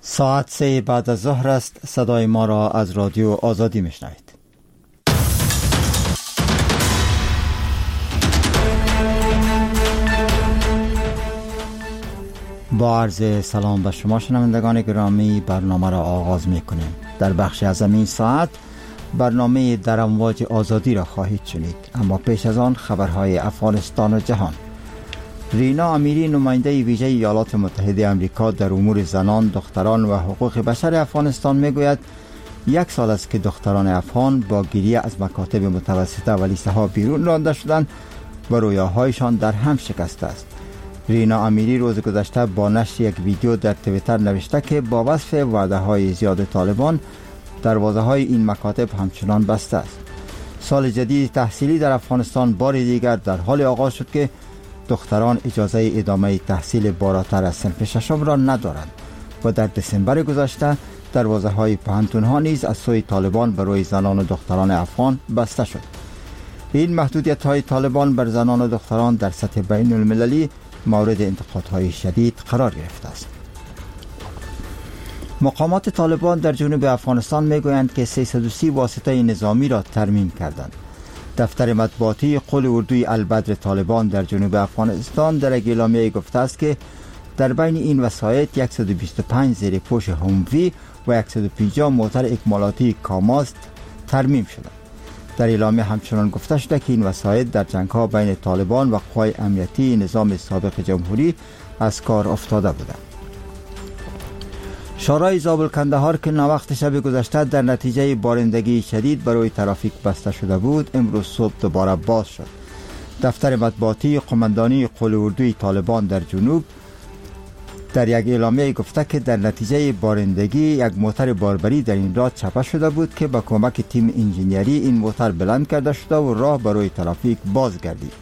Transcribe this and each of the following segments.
ساعت 3 بعد از ظهر است. صدای ما را از رادیو آزادی میشنوید. با عرض سلام به شما شنوندگان گرامی، برنامه را آغاز میکنیم. در بخش از این ساعت برنامه در امواج آزادی را خواهید شنید، اما پیش از آن خبرهای افغانستان و جهان. رینا امیری، نماینده ویژه ایالات متحده آمریکا در امور زنان، دختران و حقوق بشر افغانستان میگوید 1 سال است که دختران افغان با گریه از مکاتب متوسطه و لیسه ها بیرون رانده شدند و رویاهایشان در هم شکسته است. رینا امیری روز گذشته با نشر یک ویدیو در توییتر نوشته که با وصف وعده های زیاد طالبان دروازه های این مکاتب همچنان بسته است. سال جدید تحصیلی در افغانستان بار دیگر در حال آغاز شد که دختران اجازه ادامه تحصیل بالاتر از صنف ششم را ندارند و در دسامبر گذشته دروازه های پوهنتون ها نیز از سوی طالبان برای زنان و دختران افغان بسته شد. این محدودیت های طالبان بر زنان و دختران در سطح بین المللی مورد انتقادهای شدید قرار گرفته است. مقامات طالبان در جنوب افغانستان میگویند که 330 واسطه نظامی را ترمیم کردند. دفتر مطبوعاتی قول اردوی البدر طالبان در جنوب افغانستان در یک اعلامیه گفته است که در بین این وسایط 125 زیرپوش هموی و 150 موتر اکمالاتی کاماز ترمیم شدند. در اعلامیه همچنان گفته شده که این وسایط در جنگ‌ها بین طالبان و قوای امنیتی نظام سابق جمهوری از کار افتاده بودند. شورای زابل کندهار که ناوقت شب گذشته در نتیجه بارندگی شدید برای ترافیک بسته شده بود، امروز صبح دوباره باز شد. دفتر مطبوعاتی قماندانی قول اردوی طالبان در جنوب در یک اعلامیه گفته که در نتیجه بارندگی یک موتر باربری در این راه چپه شده بود که با کمک تیم انجینیری این موتر بلند کرده شده و راه برای ترافیک باز گردید.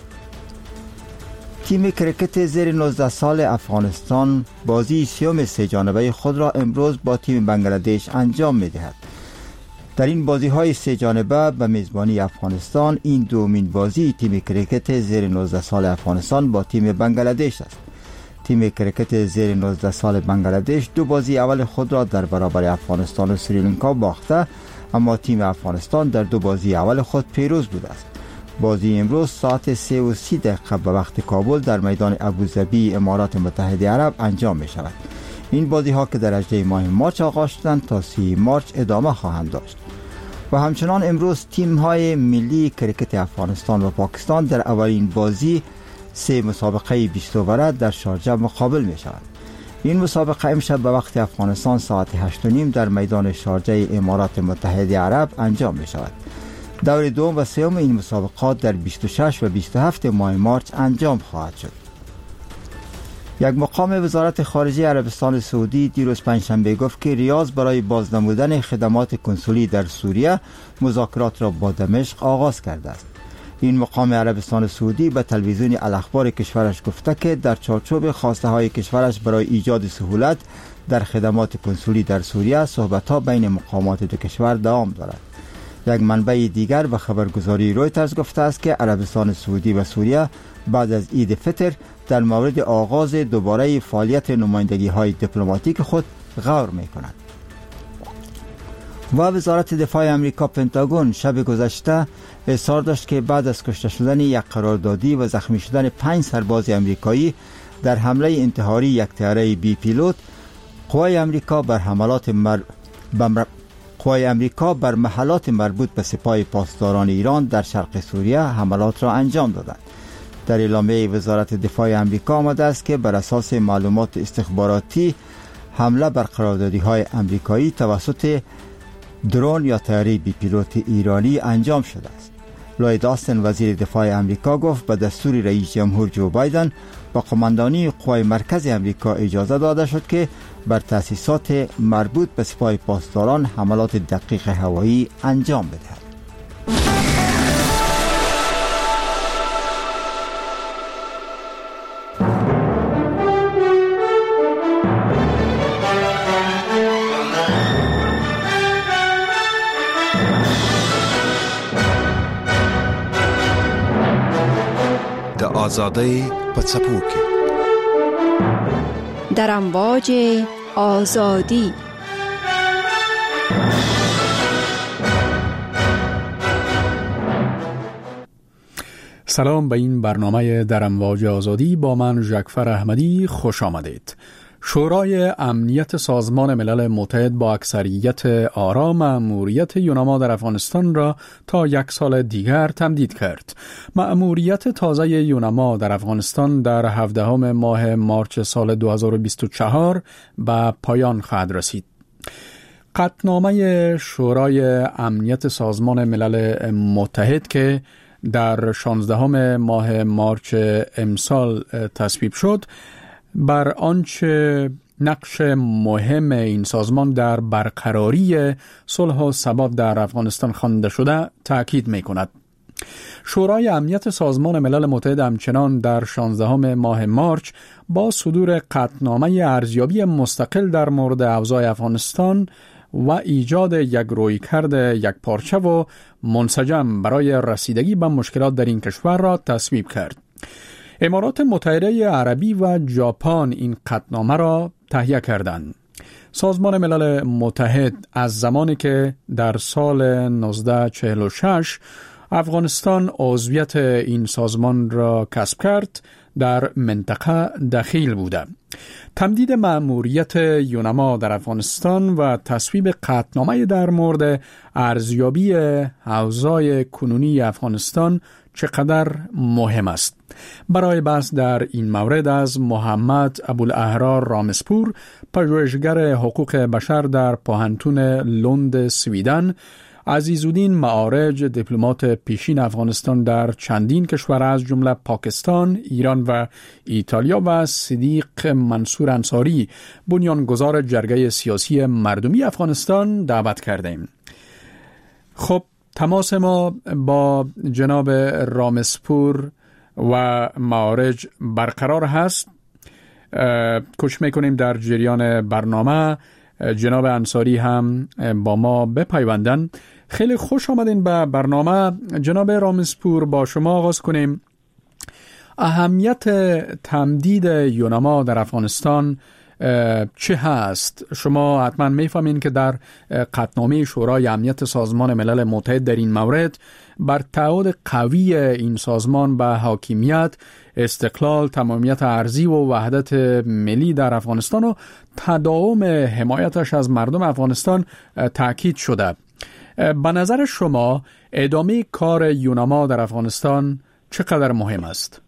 تیم کرکت زیر 19 سال افغانستان بازی سیوم 3 جانبه خود را امروز با تیم بنگلادش انجام می‌دهد. در این بازی‌های 3 جانبه به میزبانی افغانستان این دومین بازی تیم کرکت زیر 19 سال افغانستان با تیم بنگلادش است. تیم کرکت زیر 19 سال بنگلادش 2 بازی اول خود را در برابر افغانستان و سریلانکا باخته، اما تیم افغانستان در 2 بازی اول خود پیروز بوده است. بازی امروز ساعت 3:30 به وقت کابل در میدان ابوظبی امارات متحده عرب انجام می شود. این بازی ها که در 18 ماه مارچ آغاز شدند تا 30 مارچ ادامه خواهند داشت. و همچنان امروز تیم های ملی کرکت افغانستان و پاکستان در اولین بازی 3 مسابقه 20 اووره در شارجه مقابل می شود. این مسابقه امشب به وقت افغانستان ساعت 8:30 در میدان شارجه امارات متحده عرب انجام می شود. دور دوم و سوم این مسابقات در 26 و 27 ماه مارچ انجام خواهد شد. یک مقام وزارت خارجه عربستان سعودی دیروز پنجشنبه گفت که ریاض برای بازنمودن خدمات کنسولی در سوریه مذاکرات را با دمشق آغاز کرده است. این مقام عربستان سعودی به تلویزیون الاخبار کشورش گفته که در چارچوب خواسته های کشورش برای ایجاد سهولت در خدمات کنسولی در سوریه صحبت‌ها بین مقامات دو کشور دوام دارد. یک منبع دیگر به خبرگزاری رویترز گفته است که عربستان سعودی و سوریه بعد از عید فطر در مورد آغاز دوباره فعالیت نمایندگی‌های دیپلماتیک خود غور می‌کنند. و وزارت دفاع آمریکا پنتاگون شب گذشته اظهار داشت که بعد از کشته شدن یک قراردادی و زخمی شدن 5 سرباز آمریکایی در حمله انتحاری یک طیاره بی پیلوت، قوای آمریکا بر محلات مربوط به سپاه پاسداران ایران در شرق سوریه حملات را انجام دادند. در اعلامیه وزارت دفاع آمریکا آمده است که بر اساس معلومات استخباراتی حمله بر قراردادی‌های آمریکایی توسط درون یا طیاره بی پیلوت ایرانی انجام شده است. لوید آستن وزیر دفاع آمریکا گفت به دستور رئیس جمهور جو بایدن با قماندانی قوای مرکز آمریکا اجازه داده شد که بر تأسیسات مربوط به سپاه پاسداران حملات دقیق هوایی انجام بدهد. آزادی په څپو کې در امواج آزادی. سلام به این برنامه در امواج آزادی. با من ژکفر احمدی خوش آمدید. شورای امنیت سازمان ملل متحد با اکثریت آرا مأموریت یوناما در افغانستان را تا 1 سال دیگر تمدید کرد. مأموریت تازه یوناما در افغانستان در 17 ماه مارچ سال 2024 به پایان خواهد رسید. قطعنامه شورای امنیت سازمان ملل متحد که در 16 ماه مارچ امسال تصویب شد، بر آنچه نقش مهم این سازمان در برقراری صلح و ثبات در افغانستان خوانده شده تأکید می کند. شورای امنیت سازمان ملل متحد همچنان در 16 ماه مارچ با صدور قطعنامه ارزیابی مستقل در مورد اوضاع افغانستان و ایجاد یک رویکرد یکپارچه و منسجم برای رسیدگی به مشکلات در این کشور را تصویب کرد. امارات متحده عربی و ژاپن این قطعنامه را تهیه کردند. سازمان ملل متحد از زمانی که در سال 1946 افغانستان عضویت این سازمان را کسب کرد، در منطقه دخیل بوده. تمدید مأموریت یوناما در افغانستان و تصویب قطعنامه در مورد ارزیابی اوضاع کنونی افغانستان چقدر مهم است. برای بحث در این مورد از محمد ابوالاحرار رامسپور، پژوهشگر حقوق بشر در پوهنتون لند سویدن، عزیزالدین معارج، دیپلمات پیشین افغانستان در چندین کشور از جمله پاکستان، ایران و ایتالیا، و صدیق منصور انصاری، بنیانگذار جرگه سیاسی مردمی افغانستان دعوت کردیم. خب، تماس ما با جناب رامسپور و معارج برقرار هست. کوشش میکنیم در جریان برنامه جناب انصاری هم با ما بپیوندن. خیلی خوش آمدین به برنامه. جناب رامسپور، با شما آغاز کنیم. اهمیت تمدید یوناما در افغانستان چه هست؟ شما حتما میفهمین که در قطعنامه شورای امنیت سازمان ملل متحد در این مورد بر تعهد قوی این سازمان به حاکمیت، استقلال، تمامیت ارضی و وحدت ملی در افغانستان و تداوم حمایتش از مردم افغانستان تأکید شده. به نظر شما ادامه کار یوناما در افغانستان چقدر مهم است؟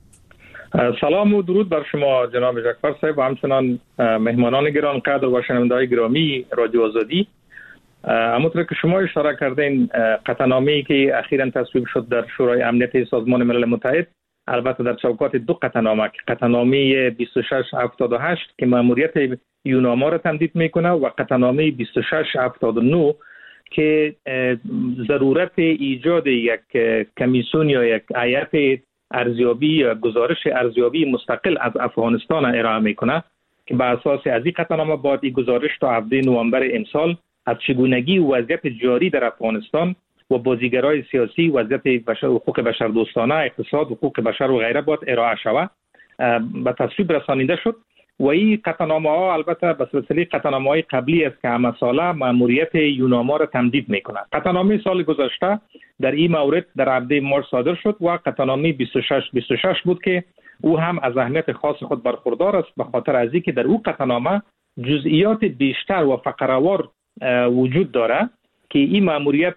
سلام و درود بر شما جناب ژکفر صاحب و همچنان مهمانان گرانقدر و شنونده‌های گرامی رادیو آزادی. همونطور که شما اشاره کردین، قطعنامه‌ای که اخیراً تصویب شد در شورای امنیت سازمان ملل متحد، البته در چوکات 2 قطعنامه، قطعنامه 2678 که مأموریت یوناما را تمدید میکنه و قطعنامه 2679 که ضرورت ایجاد یک کمیسیون یا یک هیئت ارزیابی یا گزارش ارزیابی مستقل از افغانستان ارائه میکنه که به اساس از این قطعنامه باید این گزارش تا 7 نوامبر امسال از چگونگی وضعیت جاری در افغانستان و بازیگرای سیاسی، وضعیت حقوق بشر دوستانه، اقتصاد، حقوق بشر و غیره باید ارائه شود به تصویب رسانیده شد. و این قطعنامه ها البته به سلسله قطعنامه های قبلی است که همه ساله مأموریت یوناما را تمدید میکنه. قطعنامه سال گذشته در این مورد در 7 مارس صادر شد و قطعنامه 2626 بود که او هم از اهمیت خاص خود برخوردار است، به خاطر از اینکه در او قطعنامه جزئیات بیشتر و فقره‌وار وجود داره که این مأموریت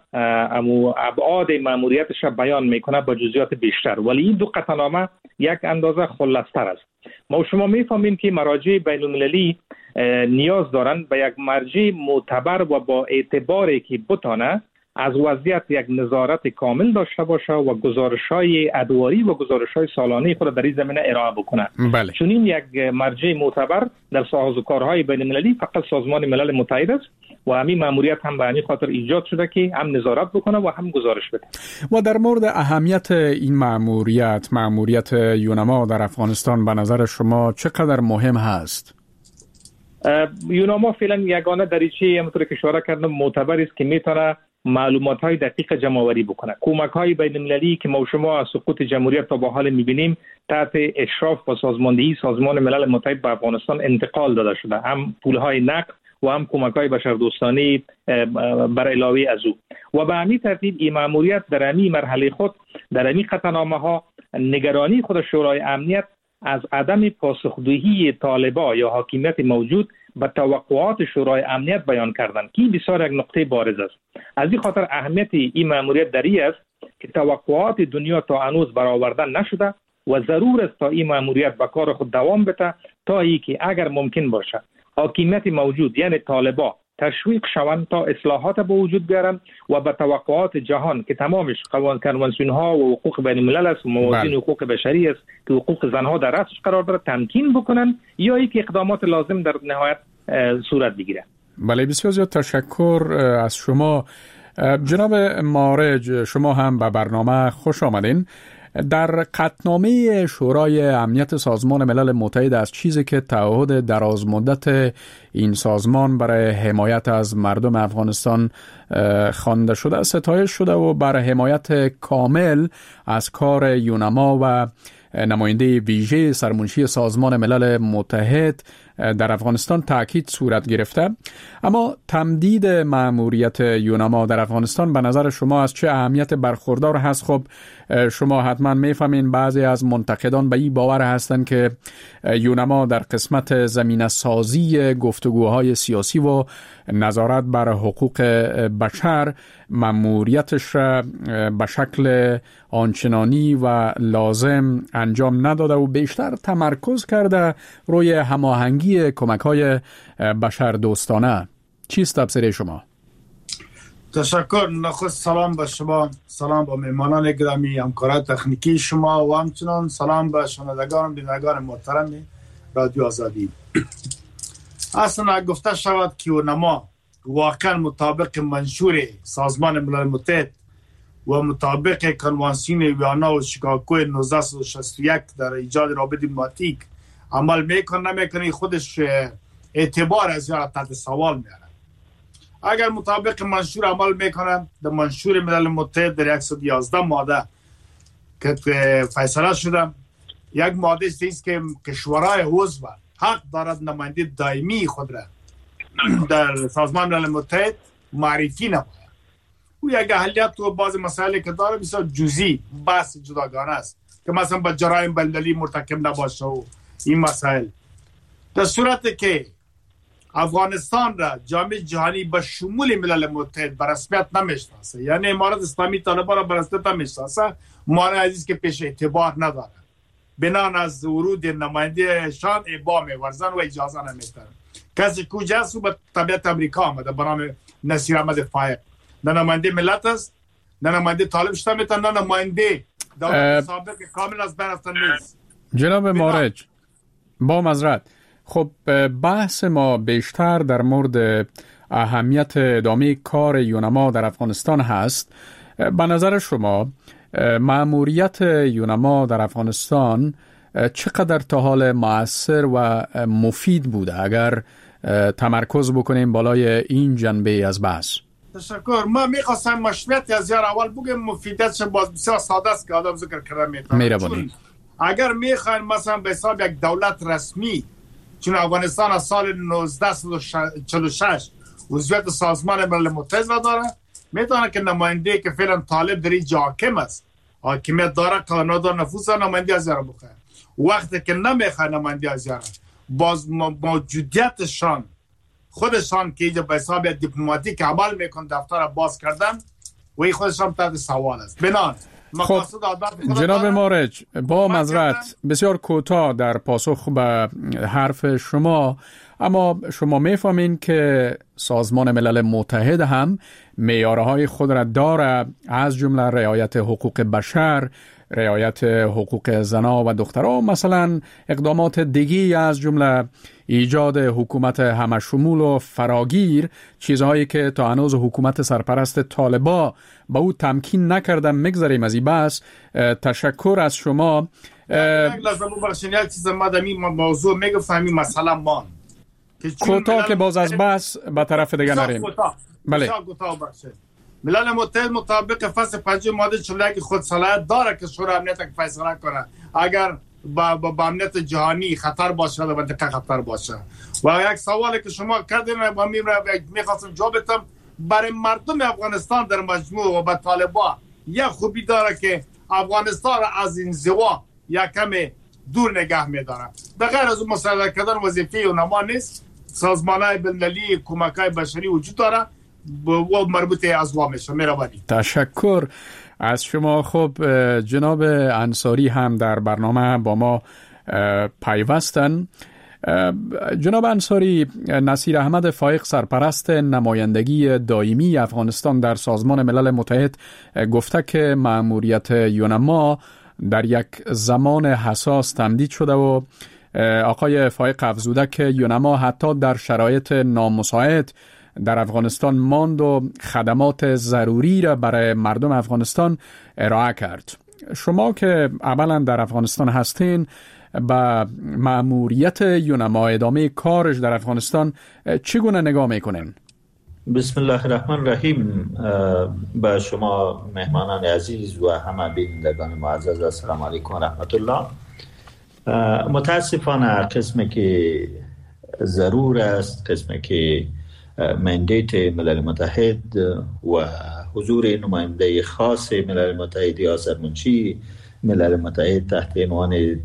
ابعاد مأموریتش بیان میکنه با جزئیات بیشتر، ولی این 2 قطعنامه یک اندازه خلاص‌تر است. ما و شما میفهمیم که مراجع بین‌المللی نیاز دارند به یک مرجع معتبر و با اعتباری که بتونه از وضعیت یک نظارت کامل داشته باشه و گزارش‌های ادواری و گزارش‌های سالانه خود در این زمینه ارائه بکنه. بله. چون این یک مرجع معتبر در سازوکارهای بین‌المللی فقط سازمان ملل متحد است و همین مأموریت هم به همین خاطر ایجاد شده که هم نظارت بکنه و هم گزارش بده. و در مورد اهمیت این مأموریت یوناما در افغانستان به نظر شما چقدر مهم هست؟ یوناما فعلا یگانه دریچه همونطور که اشاره کردم معتبر است که میتونه معلومات های دقیق جمع آوری بکنه. کمک های بین المللی که ما شما از سقوط جمهوریت تا به حال میبینیم تحت اشراف و سازماندهی سازمان ملل متحد به افغانستان انتقال داده شده، هم پول های نقد و هم کمک های بشردوستانه بر علاوه از او. و به همین ترتیب این مأموریت در همین مرحله خود در همین قطعنامه ها نگرانی خود شورای امنیت از عدم پاسخگویی طالبان یا حاکمیت موجود به توقعات شورای امنیت بیان کردند که بسیار یک نقطه بارز است. از این خاطر اهمیت این مأموریت در این است که توقعات دنیا تا هنوز برآورده نشده و ضرور است تا این مأموریت به کار خود دوام بده تا اینکه اگر ممکن باشه حاکمیت موجود یعنی طالبان تشویق شوند تا اصلاحات به وجود بیارن و به توقعات جهان که تمامش کنوانسیون ها و حقوق بین الملل است و موازین حقوق بشری است که حقوق زنها در رأسش قرار داره تمکین بکنن یا اینکه اقدامات لازم در نهایت صورت بگیره. بله، بسیار زیاد تشکر از شما جناب مارج. شما هم به برنامه خوش آمدین. در قطعنامه شورای امنیت سازمان ملل متحد از چیزی که تعهد دراز مدت این سازمان برای حمایت از مردم افغانستان خوانده شده ستایش شده و برای حمایت کامل از کار یونما و نماینده ویژه سرمنشی سازمان ملل متحد در افغانستان تاکید صورت گرفته. اما تمدید مأموریت یونما در افغانستان به نظر شما از چه اهمیت برخوردار هست؟ خب شما حتما میفهمین بعضی از منتقدان به این باور هستند که یونما در قسمت زمینه سازی گفتگوهای سیاسی و نظارت بر حقوق بشر مأموریتش را به شکل آنچنانی و لازم انجام نداده و بیشتر تمرکز کرده روی هماهنگی کمک‌های بشر دوستانه. چیست تفسیر شما؟ تشکر. نخست سلام به شما، سلام به مهمانان گرامی، همکاران تکنیکی شما و همچنان سلام به شنوندگان و بینندگان محترم رادیو آزادی. اصلا گفته شود که یونما واقعا مطابق منشور سازمان ملل متحد و مطابق کنوانسیون ویانا و شیکاگو 1961 در ایجاد روابط دیپلماتیک عمل میکنه نمیکنه خودش اعتبار از یاد تحت سوال میاره. اگر مطابق منشور عمل میکنه، در منشور ملل متحد در 111 ماده که فیصله شده، یک ماده است که کشورهای عضو حق دارد نماینده دائمی خود را در سازمان ملل متحد معرفی نماید. او یک اهلیت و بعض مسائلی که داره بسیار جزئی بحث جداگانه است که مثلا با جرایم بین‌المللی مرتکب نباشه و این مسائل. در صورتی که افغانستان را جامعه جهانی به شمول ملل متحد به رسمیت نمیشناسه، یعنی امارت اسلامی طالبان را به رسمیت نمیشناسه، مانع عزیز که پیش اعتبار نداره، بنان از ورود نماینده شان ابا می‌ورزن و اجازه نمیدن. کسی کجاست؟ به طبیعت امریکا آمده به نام نصیر احمد فایق، نه نماینده ملت است، نه نماینده طالب شده میتن، نه نماینده دولت سابق کامل از بین رفتن نیست. جناب مارج با معذرت، خب بحث ما بیشتر در مورد اهمیت ادامه کار یونما در افغانستان هست. به نظر شما مأموریت یونما در افغانستان چقدر تا حال مؤثر و مفید بوده اگر تمرکز بکنیم بالای این جنبه از بحث؟ تشکر. ما میخواستم مشروعیت از یار اول بگم، مفیدیتش باز بسیار ساده است که آدم ذکر کرده میتونه. اگر میخواین مثلا به حساب یک دولت رسمی، چون افغانستان از سال 1946 عضویت سازمان ملل متحد را داره، میتونه که نماینده که فعلا طالب در این حاکم است، حاکمیت داره، قانون داره، نفوذ داره، نماینده از یار بخواه. وقتی که نمیخواه نماینده از یار، باز موجودیتشان خودشان که اینجا به حساب دیپلماتیک عمل میکن دفتر باز کردن و این خودشان تحت سوال است. بنان خب جناب مارج با معذرت بسیار کوتاه در پاسخ به حرف شما، اما شما میفهمین که سازمان ملل متحد هم معیارهای خود را داره، از جمله رعایت حقوق بشر، رعایت حقوق زنان و دختران، مثلا اقدامات دیگی از جمله ایجاد حکومت همشمول و فراگیر، چیزهایی که تا هنوز حکومت سرپرست طالبان به او تمکین نکردن. میگذاریم از این بحث. تشکر از شما. لازم باشین یک چیز ما در این موضوع میگفتم، مثلا ما کوتاه که باز از بحث به طرف دیگه نریم. بله. ملل متحد مطابق فصل 5 ماده 41 خود صلاحیت داره که شورای امنیت فیصله کنه اگر با امنیت جهانی خطر باشه و منطقه خطر باشه. و یک سوالی که شما کردین و میخواستم جواب بدم، برای مردم افغانستان در مجموع و به طالبان یک خوبی داره که افغانستان از انزوا یک کمی دور نگه میداره. بغیر از اون مساعده کردن وظیفه اونما نیست. سازمان‌های بین‌المللی کمک‌های بشری وجود داره و مربوط ازوا میشه. مهربانی. تشکر از شما. خب جناب انصاری هم در برنامه با ما پیوستن. جناب انصاری، نصیر احمد فایق سرپرست نمایندگی دائمی افغانستان در سازمان ملل متحد گفته که مأموریت یونما در یک زمان حساس تمدید شده و آقای فایق افزوده که یونما حتی در شرایط نامساعد در افغانستان ماند و خدمات ضروری را برای مردم افغانستان ارائه کرد. شما که اولا در افغانستان هستین، با مأموریت یونما ادامه کارش در افغانستان چگونه نگاه میکنین؟ بسم الله الرحمن الرحیم. با شما مهمانان عزیز و همه بینندگان معزز السلام علیکم و رحمت الله. متاسفانه قسمی که ضرور است، قسمی که مندیت ملل متحد و حضور نماینده خاص ملل متحد یا سرمنشی ملل متحد تحت عنوان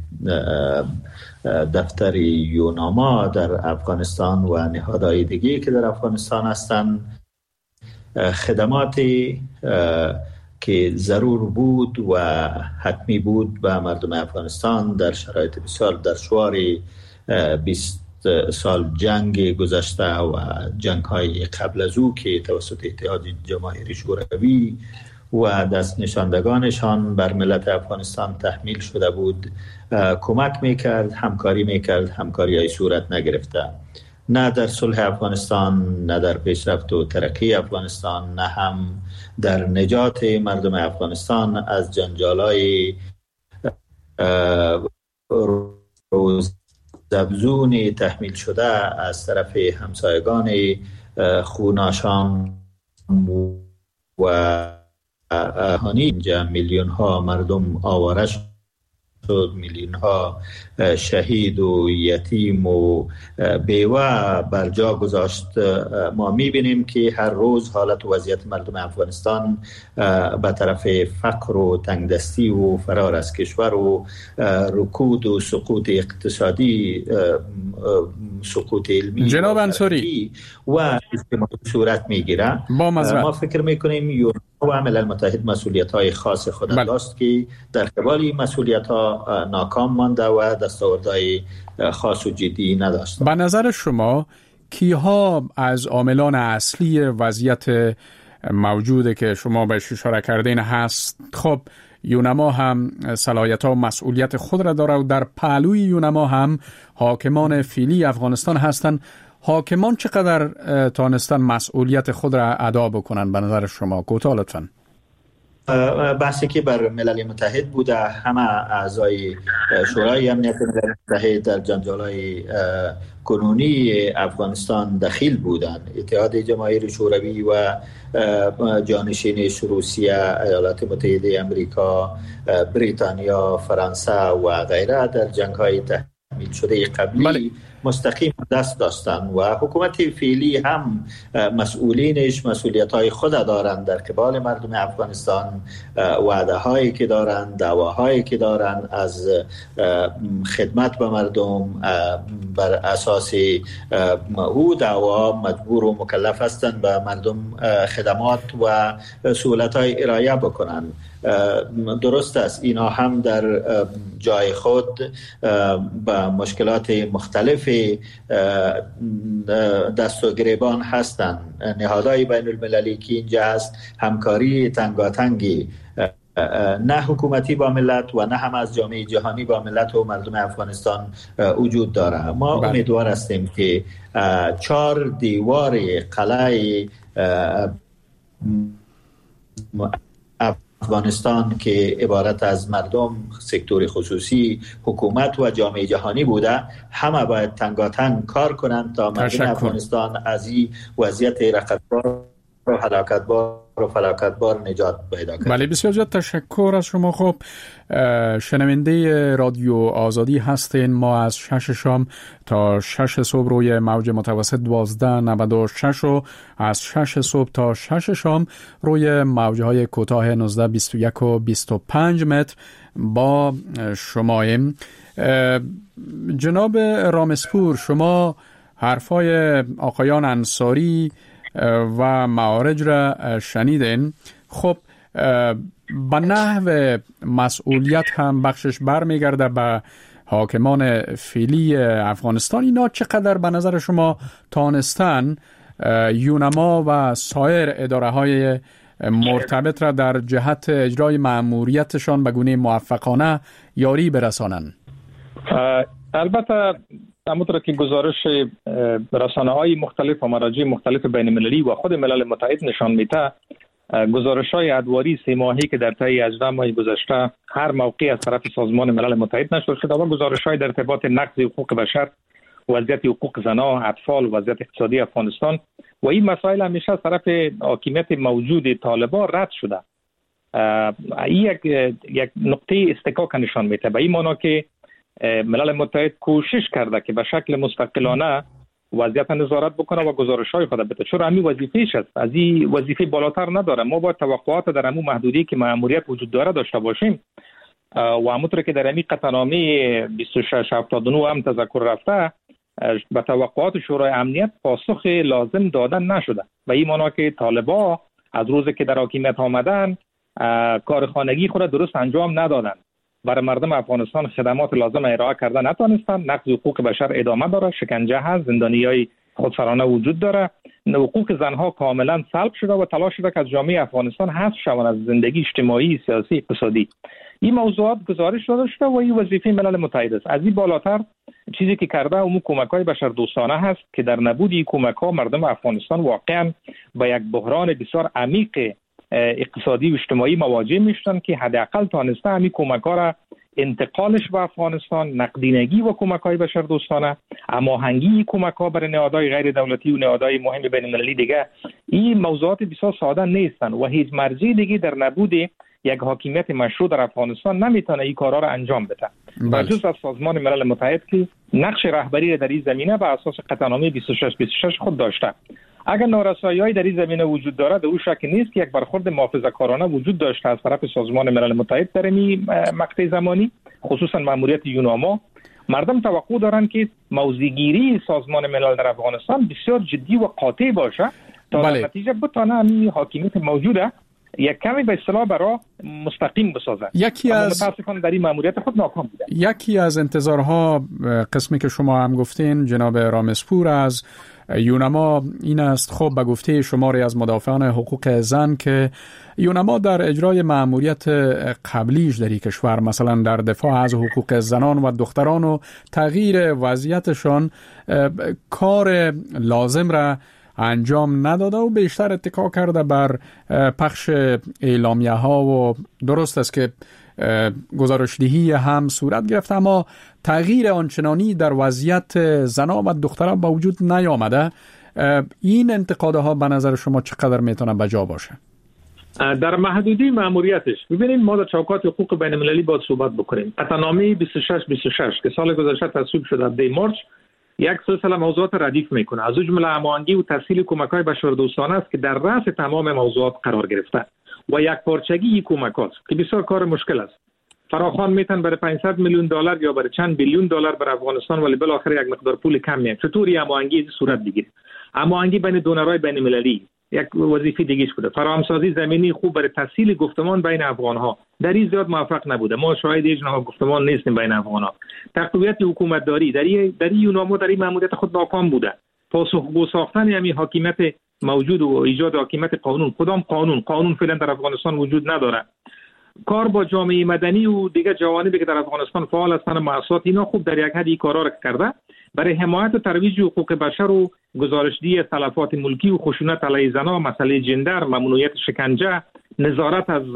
دفتر یوناما در افغانستان و نهادهای دیگه که در افغانستان هستند، خدماتی که ضرور بود و حتمی بود به مردم افغانستان در شرایط بسیار دشوار 20 سال جنگ گذشته و جنگ های قبل از او که توسط اتحاد جماهیر شوروی و دست نشاندگانشان بر ملت افغانستان تحمیل شده بود کمک میکرد، همکاری میکرد. همکاری های صورت نگرفته، نه در صلح افغانستان، نه در پیشرفت و ترقی افغانستان، نه هم در نجات مردم افغانستان از جنجالای روزافزون تحمیل شده از طرف همسایگان خوناشان و اینجا میلیون ها مردم آواره شد، میلیون ها شهید و یتیم و بیوه بر جا گذاشت. ما میبینیم که هر روز حالت و وضعیت مردم افغانستان به طرف فقر و تنگدستی و فرار از کشور و رکود و سقوط اقتصادی، سقوط علمی جناب انصاری و اجتماعی صورت میگیره. ما فکر میکنیم و ملل متحد مسئولیت‌های خاص خود داشت که در قبال این مسئولیت‌ها ناکام مانده و دستاوردهای خاص و جدی نداشت. به نظر شما کیها از عاملان اصلی وضعیت موجوده که شما بهش اشاره کردین هست؟ خب یونما هم صلاحیت‌ها و مسئولیت خود را داره و در پهلوی یونما هم حاکمان فعلی افغانستان هستند. حاکمان چقدر تانستن مسئولیت خود را ادا بکنن به نظر شما؟ کوتاه لطفاً. بحثی که بر ملل متحد بوده، همه اعضای شورای امنیت ملل متحد در جنجال‌های کنونی افغانستان دخیل بودند. اتحاد جماهیر شوروی و جانشینش روسیه، ایالات متحده امریکا، بریتانیا، فرانسه و غیره در جنگ‌های تحمیل شده قبلی مستقیم دست داشتن و حکومت فعلی هم مسئولینش مسئولیت‌های خود دارند در قبال مردم افغانستان. وعده‌هایی که دارند، دعواهایی که دارند از خدمت به مردم بر اساس او دعوا مجبور و مکلف هستند به مردم خدمات و سهولت‌های ارائه بکنند. درست است اینا هم در جای خود با مشکلات مختلف دست و گریبان هستند. نهادهای بین المللی که اینجا هست، همکاری تنگاتنگی نه حکومتی با ملت و نه هم از جامعه جهانی با ملت و مردم افغانستان وجود داره. ما امیدوار هستیم که 4 دیوار قلعه افغانستان که عبارت از مردم، سکتور خصوصی، حکومت و جامعه جهانی بوده، همه باید تنگاتنگ کار کنند تا مردم افغانستان از این وضعیت رقتبار فلاکتبار نجات پیدا کرد. بله، بسیار زیاد تشکر از شما. خب شنونده رادیو آزادی هستین. ما از 6 شام تا 6 صبح روی موج متوسط 1296 و از 6 صبح تا 6 شام روی موجهای کوتاه 19 21 و 25 متر با شماییم. جناب رامسپور، شما حرفای آقایان انصاری و معارج را شنیدین. خب به نحو مسئولیت هم بخشش برمیگرده به حاکمان فعلی افغانستان. اینا چقدر به نظر شما تانستن یونما و سایر اداره های مرتبط را در جهت اجرای مأموریتشان به گونه موفقانه یاری برسانند؟ البته همونطور که گزارش رسانه‌های مختلف و مراجع مختلف بین‌المللی و خود ملل متحد نشان میده، گزارش‌های ادواری 3 ماهی که در طی 18 ماه گذشته هر موقع از طرف سازمان ملل متحد نشر شده و گزارش‌های در ارتباط نقض حقوق بشر، وضعیت حقوق زنان، اطفال، وضعیت اقتصادی افغانستان و این مسائل همیشه از طرف حاکمیت موجود طالبان رد شده. این یک نقطه استکاک نشان میده، به این معنی که ملل متحد کوشش کرده که به شکل مستقلانه وضعیت نظارت بکنه و گزارش‌های خود بده، چون همین وظیفه‌اش است. از این وظیفه بالاتر نداره. ما باید توقعات در همون محدودی که مأموریت وجود داره داشته باشیم و همونطور که در همین قطعنامه 2679 هم تذکر رفته، به توقعات شورای امنیت پاسخ لازم دادن نشده. و این معنی که طالبان از روزی که در حاکمیت آمدن کار خانگی خود درست انجام ندادن، برای مردم افغانستان خدمات لازم ارائه کرده نتونستن، نقض حقوق بشر ادامه داره، شکنجه هست، زندانیای خودسرانه وجود داره، حقوق زنها کاملا سلب شده و تلاش شده که از جامعه افغانستان حذف شوند از زندگی اجتماعی، سیاسی، اقتصادی. این موضوعات گزارش داده شده و این وظیفه ملل متحد است. از این بالاتر چیزی که کرده اون کمک‌های بشردوستانه هست که در نبود این کمک‌ها مردم افغانستان واقعا با یک بحران بسیار عمیق اقتصادی و اجتماعی مواجه میشن که حداقل تانسته همین کمک‌ها را انتقالش به افغانستان، نقدینگی و کمک‌های بشردوستانه، هماهنگی کمک‌ها برای نهادهای غیر دولتی و نهادهای مهم بین‌المللی دیگه، این موضوعات بسیار ساده نیستن و هیچ مرجع دیگه در نبود یک حاکمیت مشروع در افغانستان نمیتونه این کارا را انجام بده. بجز از سازمان ملل متحد که نقش رهبری در این زمینه بر اساس قطعنامه 26 خود داشته. اگر نارسایی‌های در این زمینه وجود دارد، او شک نیست که یک برخورد محافظه‌کارانه وجود داشته از طرف سازمان ملل متحد در این مقطع زمانی، خصوصا مأموریت یوناما. مردم توقع دارند که موضع‌گیری سازمان ملل در افغانستان بسیار جدی و قاطع باشه تا در نتیجه بتونه همین حاکمیت موجوده یک کمی به اصطلاح برای مستقیم بسازه. متاسفانه در این مأموریت خود ناکام بوده. یکی از انتظارها، قسمی که شما هم گفتین جناب رامسپور، از یونما این است، خب به گفته شماری از مدافعان حقوق زن، که یونما در اجرای مأموریت قبلیش در این کشور، مثلا در دفاع از حقوق زنان و دختران و تغییر وضعیتشان، کار لازم را انجام نداده و بیشتر اتکا کرده بر پخش اعلامیه ها و درست است که گزارشدهی هم صورت گرفت، اما تغییر آنچنانی در وضعیت زنان و دختران با وجود نیامده. این انتقادها به نظر شما چقدر میتونه بجا باشه؟ در محدودی مأموریتش ببینید، ما در چوکات حقوق بین المللی باید صحبت بکنیم. قطعنامه 26 که سال گذشته تصویب شده در مارچ یک سلسله موضوعات ردیف میکنه، از جمله هماهنگی و تسهیل کمک‌های بشردوستانه است که در رأس تمام موضوعات قرار گرفته و یک پارچگی کمکات که بسیار کار مشکل است. فراخوان میتن برای 500 میلیون دلار یا برای چند بیلیون دلار برای افغانستان، ولی بالاخره یک مقدار پول کم میاد. چطوری هماهنگی صورت بگیره؟ هماهنگی بین دونرهای بین‌المللی یک وظیفه دیگه بوده. فراهمسازی زمینی خوب برای تسهیل گفتمان بین افغان‌ها در این زیاد موفق نبوده. ما شاهد هیچ نوع گفتمان نیستیم بین افغان‌ها. تقویت حکومتداری در این یوناما در این مأموریت خود ناکام بوده. پاسخگو ساختن همین حاکمیت موجود و ایجاد حاکمیت قانون، کدام قانون فعلا در افغانستان وجود نداره. کار با جامعه مدنی و دیگر جوانبی که در افغانستان فعال هستند، مؤسسات، اینا خوب در یک حد این کارا را کرده. برای حمایت و ترویج حقوق بشر و گزارشدهی تلفات ملکی و خشونت علیه زنان، مسئله جندر، ممنوعیت شکنجه، نظارت از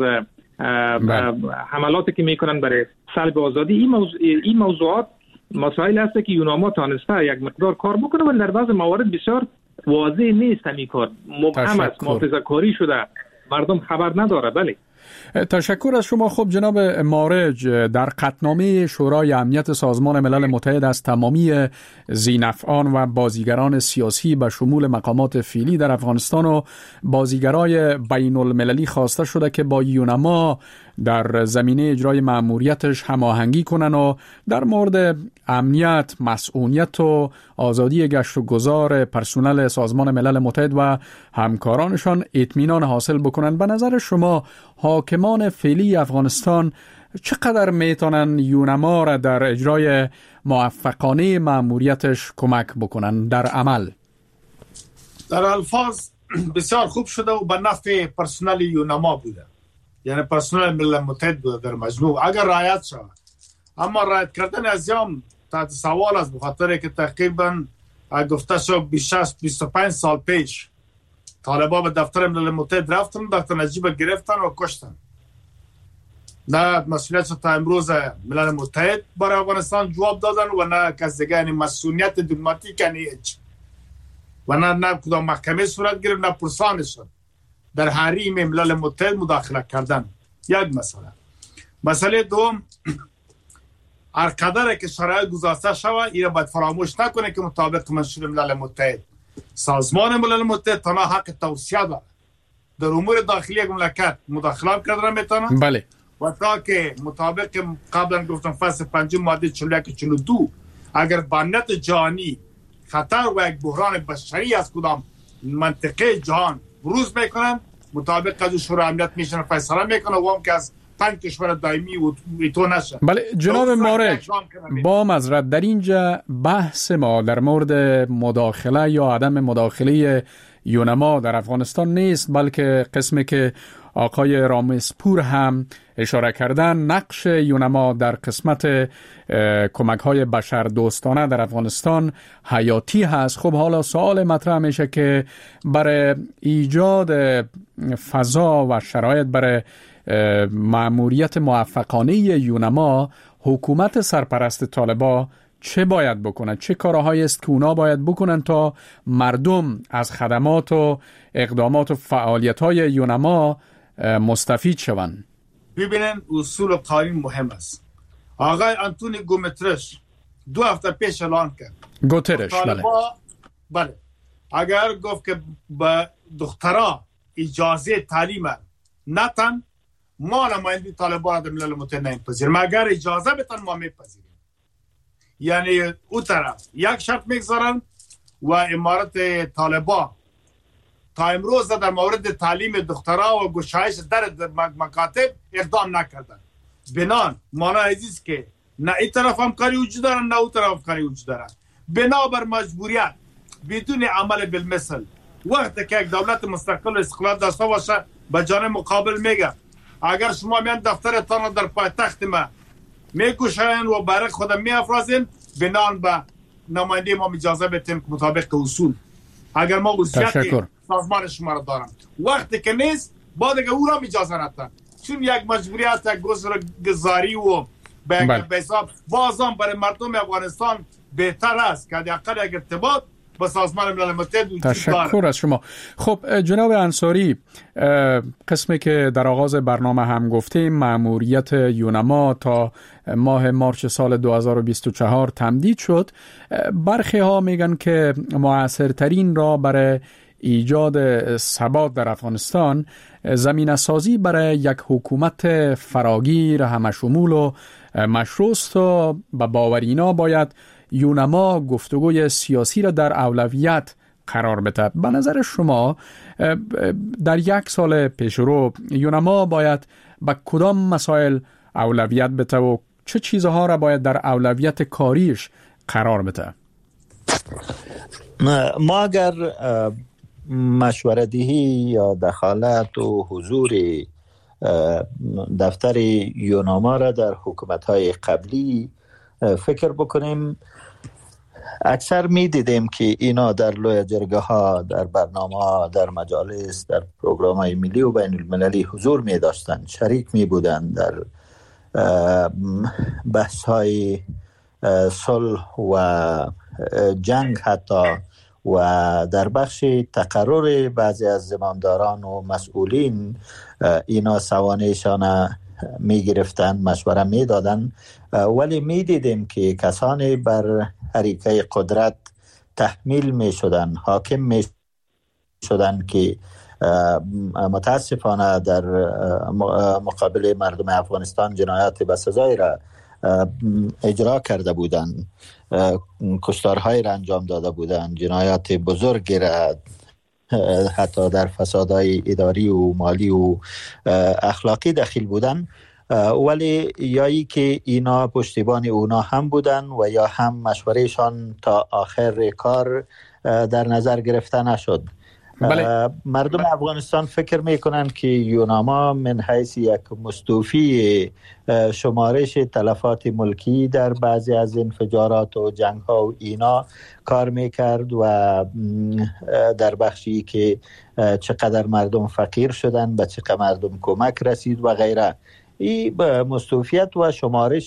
حملاتی که میکنن برای سلب آزادی، این موضوعات مسائل هست که یوناما تانسته یک مقدار کار بکنه و در بعض موارد بسیار واضح نیست همین کار، مبهم است، محافظه کاری شده، مردم خبر نداره. بله تشکر از شما. خب جناب مارج، در قطعنامه شورای امنیت سازمان ملل متحد از تمامی ذی‌نفعان و بازیگران سیاسی به شمول مقامات فعلی در افغانستان و بازیگرای بین المللی خواسته شده که با یونما در زمینه اجرای مأموریتش هماهنگی کنن و در مورد امنیت، مسئولیت و آزادی گشت و گذار پرسنل سازمان ملل متحد و همکارانشان اطمینان حاصل بکنن. به نظر شما حاکمان فعلی افغانستان چقدر میتونن یونما را در اجرای موفقانه مأموریتش کمک بکنن در عمل؟ در الفاظ بسیار خوب شده و به نفع پرسنل یونما بوده، یعنی پرسنل ملل متحد بوده در مجموع اگر رعایت شود. اما رعایت کردن از یام تحت سوال است، بخاطر که تقریبا گفته شد 25 سال پیش طالبان به دفتر ملل متحد رفتن، دکتر نجیب گرفتن و کشتن. نه مسئولیت تا امروز ملل متحد برای افغانستان جواب دادن و نه کس دیگه، یعنی مسئولیت دیپلماتیک هیچ و نه کدام محکمه صورت گرفت، نه پرسان شد در حریم ملل متحد مداخله کردن. یک مسئله دوم، هر قدر که شرایط گذاشته شود این را باید فراموش نکنه که مطابق منشور ملل متحد سازمان ملل متحد تنها حق توصیه داره، در امور داخلی یک مملکت مداخله کردن میتونه. بله. و تا که مطابق قبلا گفتم فصل 5 ماده 41-42 اگر به نیت جهانی خطر و یک بحران بشری از کدام منطقه جهان بروز میکنن، مطابق از شورای امنیت میشن فیصله میکنه و هم که از 5 کشور دائمی و ایتو نشه. بله جناب مارج، با معذرت در اینجا بحث ما در مورد مداخله یا عدم مداخله یونما در افغانستان نیست، بلکه قسمی که آقای رامسپور هم اشاره کردن، نقش یونما در قسمت کمک‌های بشردوستانه در افغانستان حیاتی هست. خب حالا سوال مطرح میشه که برای ایجاد فضا و شرایط برای مأموریت موفقانه یونما حکومت سرپرست طالبان چه باید بکنن؟ چه کارهایی است که اونا باید بکنن تا مردم از خدمات و اقدامات و فعالیت‌های یونما مستفید شوند؟ ببینن اصول قانون مهم است. آقای آنتونی گوترش 2 هفته پیش اعلان کرد. گوترش بله. اگر گفت که به دخترها اجازه تعلیم نتن، ما نماینده طالبان در ملل متحد نمیپذیریم. اگر اجازه بتن ما میپذیریم. یعنی او طرف یک شرط میگذارن و امارت طالبان تا امروز در مورد تعلیم دخترها و گشایش در مکاتب اقدام نکردن. بنان مانا عزیز که نه این طرف همکاری وجود دارن نه اون طرف همکاری وجود دارن. بنابر مجبوریت بدون عمل بالمثل، وقتی که یک دولت مستقل و استقلال داشته باشه به جانب مقابل میگه اگر شما میان دفترتان در پایتخت ما میکشن و برای خودم میافرازین، بنان به نماینده ما اجازه بدیم که مطابق اصول اگر ما وضعیت سازمان شما را دارم، وقتی که نیست با دیگه او را اجازه ندن، چون یک مجبوریت یک گزارگزاری و به حساب بازم برای مردم افغانستان بهتر است که حداقل یک ارتباط با سازمان ملل متحد وجود دارد. تشکر از شما. خب جناب انصاری، قسمی که در آغاز برنامه هم گفتیم مأموریت یونما تا ماه مارچ سال 2024 تمدید شد. برخی ها میگن که مؤثرترین را برای ایجاد ثبات در افغانستان زمینه سازی برای یک حکومت فراگیر همشمول و مشروع است و به باور اینا باید یونما گفتگوی سیاسی را در اولویت قرار بده. به نظر شما در 1 سال پیشرو یونما باید به کدام مسائل اولویت بده و چه چیزها را باید در اولویت کاریش قرار بده؟ ما اگر مشوره دهی یا دخالت و حضور دفتر یونما را در حکومت‌های قبلی فکر بکنیم، اکثر می دیدیم که اینا در لوی جرگه ها، در برنامه ها، در مجالس، در پروگرام های ملی و بین المللی حضور می داشتن، شریک می بودن در بحث های صلح و جنگ حتی و در بخش تقرر بعضی از زمامداران و مسئولین اینا سوانهشان می گرفتن، مشوره می دادن، ولی می دیدیم که کسانی بر حریقه قدرت تحمیل می شدن، حاکم می شدن که متاسفانه در مقابل مردم افغانستان جنایات بسزایی را اجرا کرده بودند، کشتارهای را انجام داده بودند، جنایات بزرگی را حتی در فسادهای اداری و مالی و اخلاقی دخیل بودند، ولی یایی که اینا پشتیبان اونا هم بودن و یا هم مشورهشان تا آخر کار در نظر گرفته نشد. بله. مردم افغانستان فکر میکنن که یوناما من حیث یک مستوفی شمارش تلفات ملکی در بعضی از انفجارات و جنگ ها و اینا کار میکرد و در بخشی که چقدر مردم فقیر شدن، به چقدر مردم کمک رسید و غیره. این مستوفیت و شمارش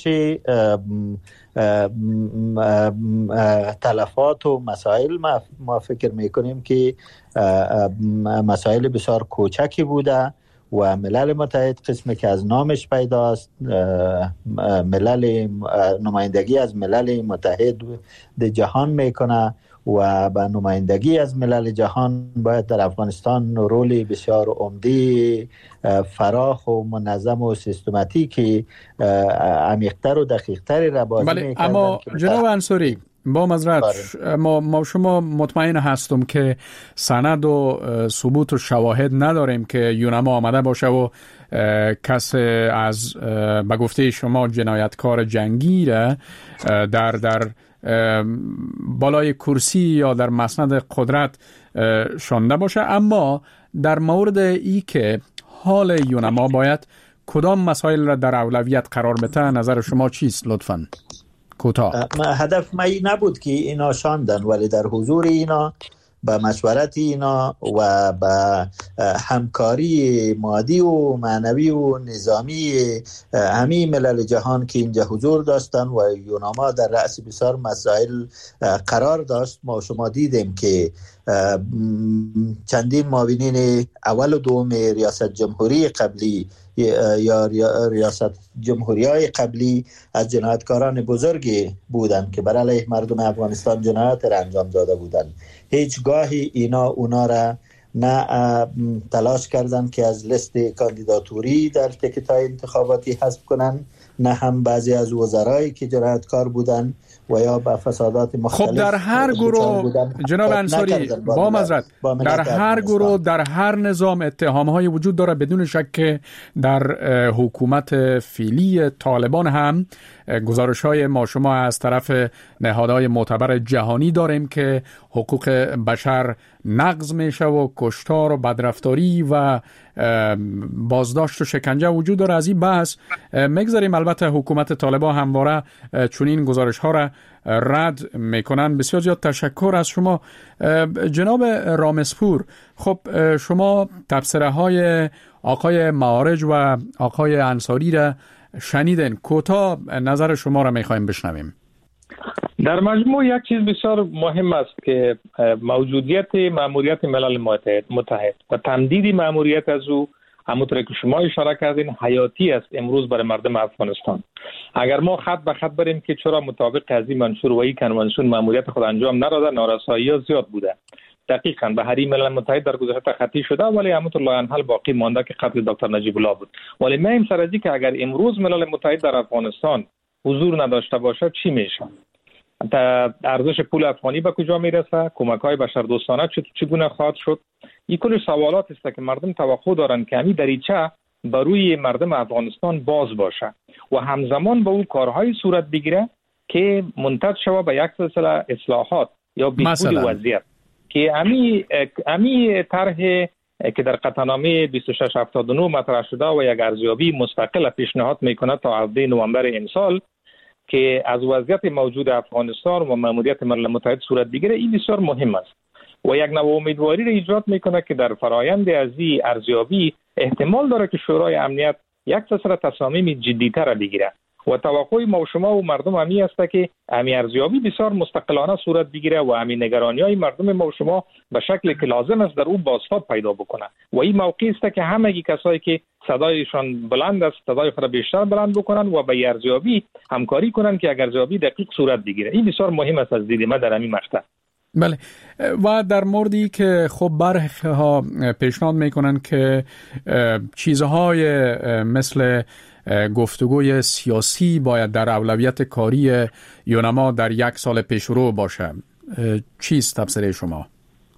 تلفات و مسائل ما فکر میکنیم که مسائل بسیار کوچکی بوده و ملل متحد قسمی که از نامش پیداست، نمایندگی از ملل متحد در جهان میکنه و به نمایندگی از ملل جهان باید در افغانستان رولی بسیار عمده، فراخ و منظم و سیستماتیکی عمیق‌تر و دقیق‌تری را بازی بله، می‌کردن. اما جناب انصاری با معذرت ما شما مطمئن هستم که سند و ثبوت و شواهد نداریم که یوناما آمده باشه و کس از به گفته شما جنایتکار جنگی را در بالای کرسی یا در مسند قدرت شانده باشه. اما در مورد ای که حال یوناما باید کدام مسائل را در اولویت قرار بده، نظر شما چیست لطفاً؟ کوتاه. هدف ما نبود که اینا شاندن، ولی در حضور اینا، با مشورت اینا و با همکاری مادی و معنوی و نظامی همه ملل جهان که اینجا حضور داشتن و یوناما در رأس بسیار مسائل قرار داشت، ما شما دیدیم که چندین معاونین اول و دوم ریاست جمهوری قبلی یا ریاست جمهوری‌های قبلی از جنایتکاران بزرگی بودند که بر علیه مردم افغانستان جنایات را انجام داده بودند. هیچگاهی اینا اونا را نه تلاش کردند که از لیست کاندیداتوری در تیکت‌های انتخاباتی حذف کنند، نه هم بعضی از وزرایی که جنایتکار بودند و یا با فسادات مختلف. خب در هر گروه جناب انصاری با معذرت، در هر گروه در هر نظام اتهام‌های وجود داره، بدون شک که در حکومت فعلی طالبان هم گزارش‌های ما شما از طرف نهادهای معتبر جهانی داریم که حقوق بشر نقض میشه و کشتار و بدرفتاری و بازداشت و شکنجه وجود داره. از این بحث میگذاریم. البته حکومت طالبان همواره چنین گزارش‌ها را رد میکنن. بسیار زیاد تشکر از شما جناب رامسپور. خب شما تبصره های آقای معارج و آقای انصاری را شنیدین. کوتاه نظر شما را میخوایم بشنویم. در مجموع یک چیز بسیار مهم است که موجودیت مأموریت ملل متحد و تمدید مأموریت از او، همونطور که شما اشاره کردین، حیاتی است امروز برای مردم افغانستان. اگر ما خط به خط بریم که چرا مطابق از این منشور و این کنوانسیون مأموریت خود انجام نداده، نارسایی‌ها زیاد بوده. دقیقاً به حریم ملل متحد در گذشته خطی شده، ولی همونطور لاینحل باقی مانده که قتل دکتر نجیب الله بود. ولی ما این سر که اگر امروز ملل متحد در افغانستان حضور نداشته باشد چی میشه؟ ارزش پول افغانی به کجا میرسه؟ کمک‌های بشردوستانه چگونه خواهد شد؟ این کل سوالات است که مردم توقع دارند که همین دریچه بر روی مردم افغانستان باز باشه و همزمان با اون کارهای صورت بگیره که منتج شود به یک سلسله اصلاحات یا بهبود وضعیت که امی طرح که در قطعنامه 2679 مطرح شده و یک ارزیابی مستقل پیشنهاد میکنه تا 17 نوامبر امسال که از وضعیت موجود افغانستان و مأموریت ملل متحد صورت بگیره، این بسیار مهم است و یک نوع امیدواری را ایجاد میکنه که در فرایند از این ارزیابی احتمال داره که شورای امنیت یک سلسله تصامیم جدی‌تر بگیره و توقع ما و شما و مردم همی است که همی ارزیابی بسیار مستقلانه صورت بگیره و همی نگرانی‌های مردم ما و شما به شکلی که لازم است در او بازتاب پیدا بکنه و این موقعی است که همگی کسایی که صدایشان بلند است صدای خود بیشتر بلند بکنن و به ارزیابی همکاری کنن که اگر ارزیابی دقیق صورت بگیره. این بسیار مهم است از دید من در این مقطع. بله. و در موردی که خب برخی ها پیشنهاد میکنن که چیزهای مثل گفتگوی سیاسی باید در اولویت کاری یونما در 1 سال پیشرو باشه، چیست تفسیر شما؟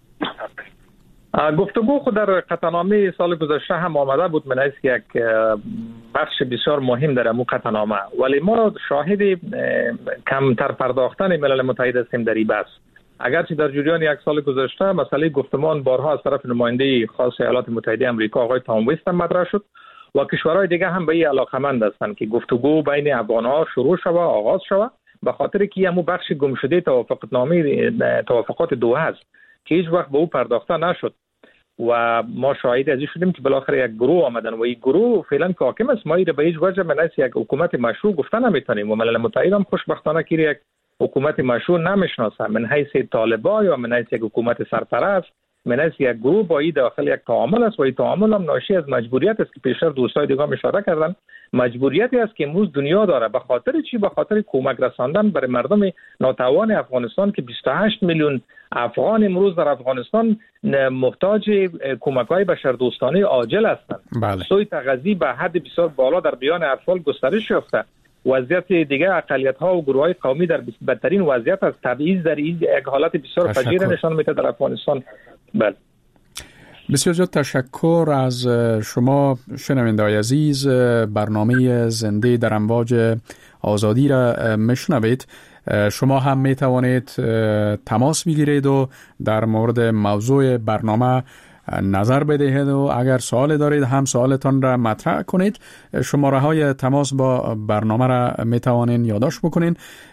گفتگو خود در قطعنامه سال گذشته هم آمده بود، من است یک بخش بسیار مهم در امو قطعنامه، ولی ما شاهد کمتر پرداختن ملل متحد هستیم در این بحث. اگرچه در جریان 1 سال گذشته مسئله گفتمان بارها از طرف نماینده خاص ایالات متحده آمریکا آقای تام وست مطرح شد و کشورهای دیگه هم به این علاقمند هستند که گفتگو بین افغان‌ها شروع شود، آغاز شود، به خاطر که همون بخش گمشده توافقات دوحه است که هیچ وقت به او پرداخته نشد و ما شاهد از این شدیم که بالاخره یک گروه آمدن و این گروه فعلا که حاکم است. ما این به هیچ وجه من از یک حکومت مشروع گفتن نمیتونیم و ملل متحد هم خوشبختانه که یک حکومت مشروع نمیشناسه من حیث طالبان یا من حیث یک حکومت سرپرست، من حیث یک گروه با این داخل یک تعامل است و این تعامل هم ناشی از مجبوریت است که پیشتر دوستای دیگه هم اشاره کردن، مجبوریتی است که امروز دنیا داره. به خاطر چی؟ به خاطر کمک رساندن برای مردم ناتوان افغانستان که 28 میلیون افغان امروز در افغانستان محتاج کمک‌های بشردوستانه عاجل هستند. بله. سوی تغذیه به حد بسیار بالا در بیان اطفال گسترش یافته. وضعیت دیگه اقلیت‌ها و گروه‌های قومی در بدترین وضعیت است. تبعیض در این یک حالت بسیار فجیع نشان میده در افغانستان. بله. بسیار زیاد تشکر از شما شنونده‌های عزیز. برنامه زنده در امواج آزادی را میشنوید. شما هم می توانید تماس بگیرید و در مورد موضوع برنامه نظر بدهید و اگر سوال دارید هم سوالتان را مطرح کنید. شماره های تماس با برنامه را می توانید یادداشت بکنید.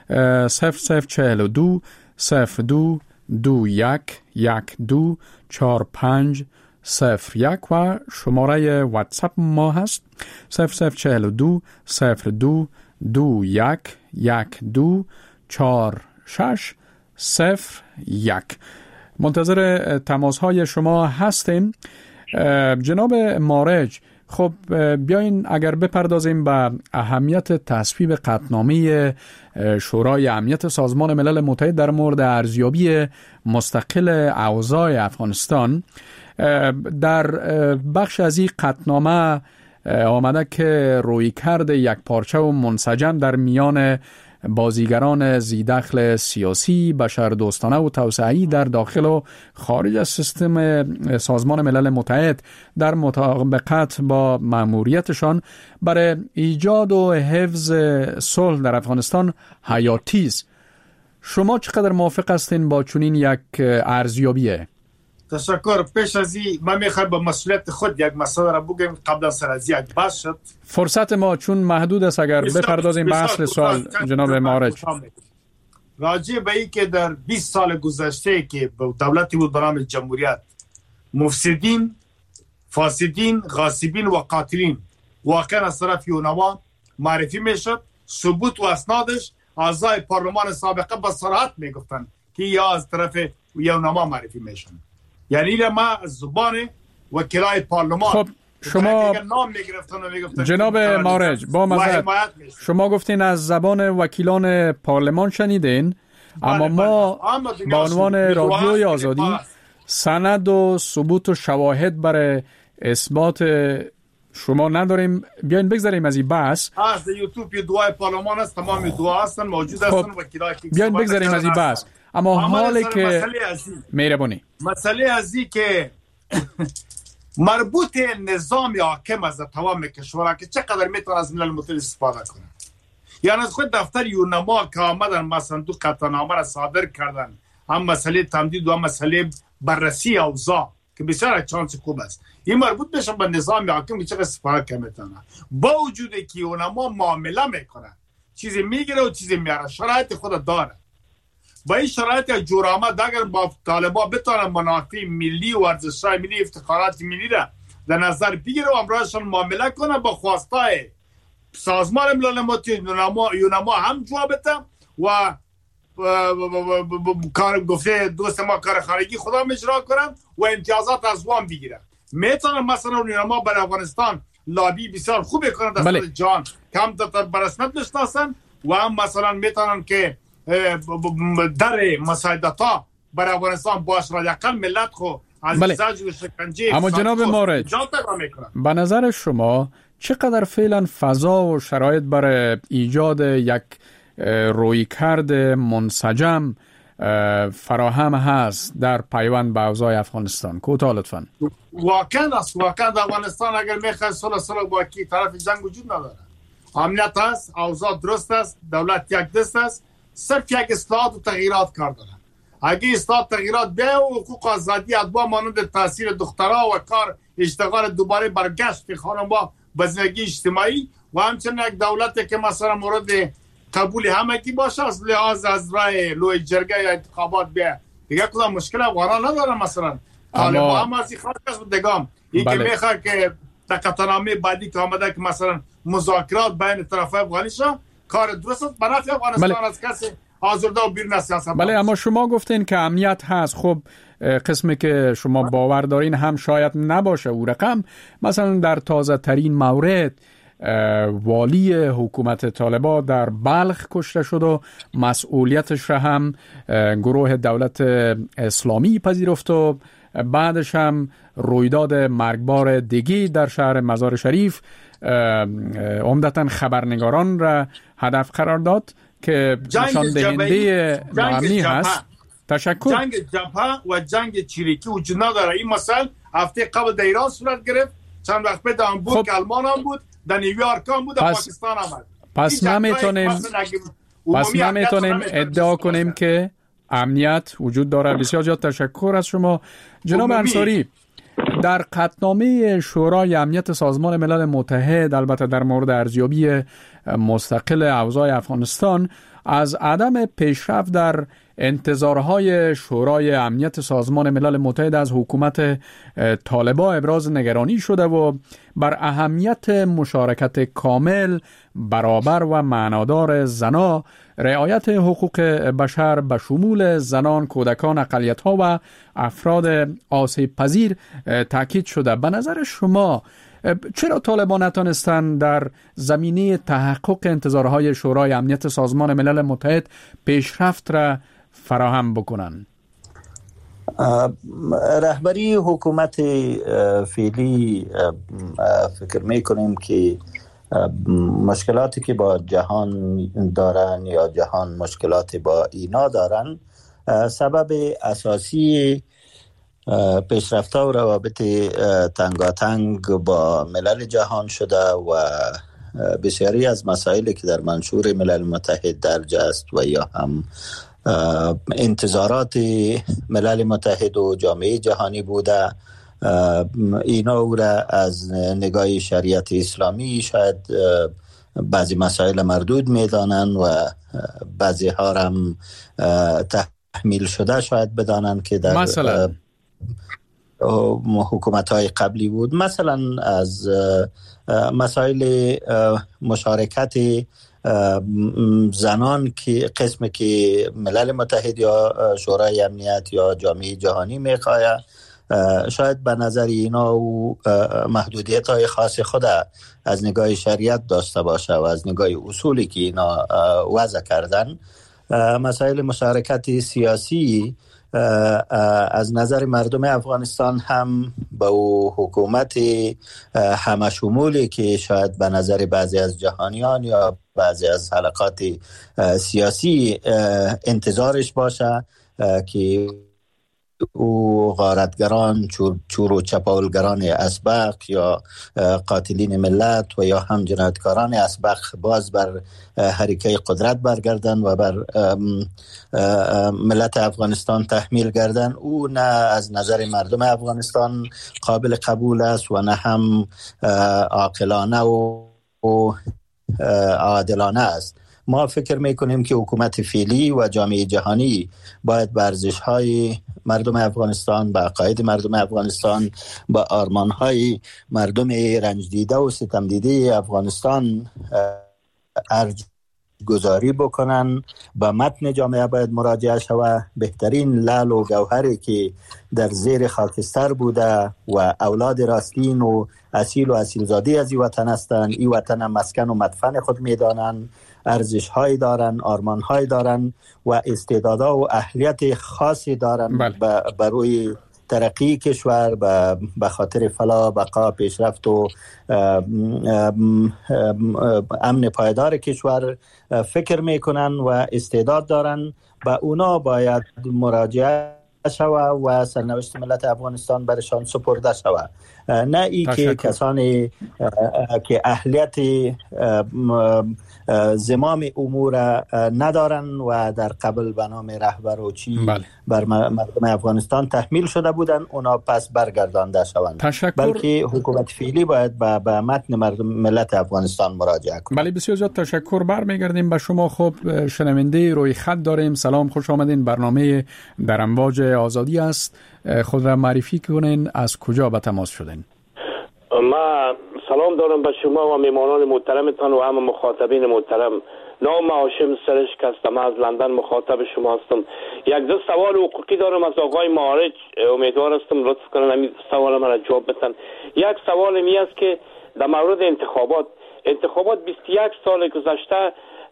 0042 02 21 12 45 01 و شماره واتساپ ما هست 0042 02 21 12 46 01. منتظر تماس های شما هستیم. جناب مارج، خب بیاین اگر بپردازیم به اهمیت تصویب قطعنامه شورای امنیت سازمان ملل متحد در مورد ارزیابی مستقل اوضاع افغانستان. در بخش از این قطعنامه آمده که رویکرد یک پارچه و منسجم در میان بازیگران ذی‌دخل سیاسی، بشردوستانه و توسعه‌ای در داخل و خارج از سیستم سازمان ملل متحد در مطابقت با مأموریتشان برای ایجاد و حفظ صلح در افغانستان حیاتی است. شما چقدر موافق هستین با چنین یک ارزیابیه؟ تشکر. پیش از این من میخوام با مسئولیت خود یک مسئله را بگم قبل از از یک بحث شد. فرصت ما چون محدود است اگر بپردازیم به اصل سوال جناب مارج. راجع به این که در 20 سال گذشته که دولتی بود به نام جمهوریت مفسدین، فاسدین، غاصبین و قاتلین واقعا از طرف یونما معرفی میشد، ثبوت و اسنادش اعضای پارلمان سابقه با صراحت میگفتن که یا از طرف یونما معرفی میشن. یعنی ما از زبان وکلای پارلمان خب شما جناب مارج با مزد شما گفتین از زبان وکیلان پارلمان شنیدین، اما ما با عنوان رادیوی آزادی سند و ثبوت و شواهد برای اثبات شما نداریم. بیاین بگذاریم از این بحث. از یوتیوب دعای پارلمان است، تمام دعا هستن موجود هستن وکیلای. بیاین بگذاریم از این بحث. اما حالی که مهربانی مسئله ازی که مربوط نظام حاکم از تمام کشورها که چقدر میتونه از ملل متحد استفاده کنه. یعنی از خود دفتر یونما که آمدن ما صندوق قطعنامه را صادر کردن، هم مسئله تمدید و هم مسئله بررسی اوضاع که بسیار چانس خوب است، این مربوط میشه به نظام حاکم که چقدر استفاده میتونه. با وجودی که یونما معامله میکنه، چیزی میگیره و چیزی میاره، شرایط خود داره. با این شرایط جورآمد اگر با طالبان بتونن منافع ملی و ارزش‌های ملی، افتخارات ملی را در نظر بگیره و امرایشان معامله کنه با خواستای سازمان ملل متحد یونما هم جواب بده و کار گفته دوست ما کار خارجی خدا اجرا کنن و امتیازات از وام بگیره. میتونن مثلا یونما برای افغانستان لابی بسیار خوب کنن در جهان کم تا برسمت بشناسن و هم مثلا میتونن که در مساعدت ها برای افغانستان باش را یقل ملت خو از زجر و شکنجه. اما جناب مورد، به نظر شما چقدر فعلا فضا و شرایط برای ایجاد یک رویکرد منسجم فراهم هست در پیوند به اوضاع افغانستان؟ کوتاه لطفاً. واقعا افغانستان اگر میخواد صلح با کی طرف جنگ وجود نداره. امنیت است، اوضاع درست است، دولت یک دست است، صرف یک اصلاحات و تغییرات کار داره. اگه اصلاحات تغییرات بیاید و حقوق آزادی ادوا مانند تاثیر دخترها و کار اشتغال دوباره برگشت خانم‌ها به زندگی اجتماعی و همچنین یک دولتی که مثلا مورد قبول همگی باشه از لحاظ از راه لوی جرگه یا انتخابات بیاید دیگه کدام مشکل افغانان نداره. مثلا طالبان هم از این خارج است دگام این که میخواد که در قطعنامه بعدی که آمده که مثلا مذاکرات بین طرفای افغانستان کار درست است برای افغانستان از کسی آزرده و بیرون از سیاست. بله، اما شما گفتین که امنیت هست. خب قسمی که شما باور دارین هم شاید نباشه او رقم. مثلا در تازه ترین مورد والی حکومت طالبان در بلخ کشته شد و مسئولیتش را هم گروه دولت اسلامی پذیرفت و بعدش هم رویداد مرگبار دیگی در شهر مزار شریف عمدتاً خبرنگاران را هدف قرار داد که نشان دهنده ناامنی هست. تشکر. جنگ جبهه و جنگ چریکی وجود نداره. این مسئله هفته قبل در ایران صورت گرفت، چند وقت بعد هامبورگ آلمان هم بود، در نیویورک هم بود، در پاکستان هم بود. پس نمیتونیم ادعا کنیم که امنیت وجود داره. بسیار زیاد تشکر از شما جناب انصاری. در قطعنامه شورای امنیت سازمان ملل متحد، البته در مورد ارزیابی مستقل اوضاع افغانستان، از عدم پیشرفت در انتظارهای شورای امنیت سازمان ملل متحد از حکومت طالبان ابراز نگرانی شده و بر اهمیت مشارکت کامل، برابر و معنادار زنان، رعایت حقوق بشر به شمول زنان، کودکان، اقلیت‌ها و افراد آسیب پذیر تاکید شده. به نظر شما چرا طالبان نتونستند در زمینه تحقق انتظارهای شورای امنیت سازمان ملل متحد پیشرفت را فراهم بکنن؟ رهبری حکومت فعلی فکر میکنیم که مشکلاتی که با جهان دارن یا جهان مشکلاتی با اینا دارن سبب اساسی پیشرفت‌ها و روابط تنگاتنگ با ملل جهان شده و بسیاری از مسائلی که در منشور ملل متحد درج است و یا هم انتظارات ملل متحد و جامعه جهانی بوده، اینا او را از نگاه شریعت اسلامی شاید بعضی مسائل مردود میدانند و بعضی ها هم تحمیل شده شاید بدانند که در مثلا حکومت‌های قبلی بود. مثلا از مسائل مشارکت زنان که قسمی که ملل متحد یا شورای امنیت یا جامعه جهانی میخواه، شاید به نظر اینا و محدودیت‌های خاص خود از نگاه شریعت داشته باشه و از نگاه اصولی که اینا وضع کردن. مسائل مشارکت سیاسی از نظر مردم افغانستان هم با حکومت همه شمولی که شاید به نظر بعضی از جهانیان یا بعضی از حلقات سیاسی انتظارش باشه که او غارتگران، چور و چپاولگران اسبق یا قاتلین ملت و یا هم جنایتکاران اسبق باز بر حرکه قدرت برگردن و بر ملت افغانستان تحمیل گردن، او نه از نظر مردم افغانستان قابل قبول است و نه هم عاقلانه و عادلانه است. ما فکر میکنیم که حکومت فعلی و جامعه جهانی باید به ارزش‌های مردم افغانستان، به عقاید مردم افغانستان، به آرمان‌های مردم رنج دیده و ستم دیده افغانستان گذاری بکنن. به متن جامعه باید مراجعه شود. بهترین لعل و گوهری که در زیر خاکستر بوده و اولاد راستین و اصیلزادی از این وطن هستند، این وطن مسکن و مدفن خود میدانند، ارزش های دارن، آرمان های دارن و استعدادها و اهلیت خاصی دارن برای ترقی کشور، به خاطر فلاح، بقا، پیشرفت و امن پایدار کشور فکر میکنن و استعداد دارن. به اونا باید مراجعه شود و سرنوشت ملت افغانستان برشان سپرده شود، نه ای که کسانی که اهلیت زمام امور ندارن و در قبل به نام رهبر و چی بر مردم افغانستان تحمیل شده بودن اونا پس برگردانده شوند. بلکه حکومت فعلی باید به متن مردم ملت افغانستان مراجعه کنه. بله، بسیار زیاد تشکر. برمیگردیم به شما. خب شنونده روی خط داریم. سلام، خوش آمدین. برنامه در امواج آزادی است. خود را معرفی کنین، از کجا به تماس شدین؟ ما سلام دارم به شما و میمانان محترمتان و همه مخاطبین محترم. نام هاشم سرشک هستم، از لندن مخاطب شما هستم. یک دو سوال حقوقی دارم از آقای معارج، امیدوار هستم لطف کنن همین سوال من را جواب بدن. یک سوال می است که در مورد انتخابات 21 سال گذشته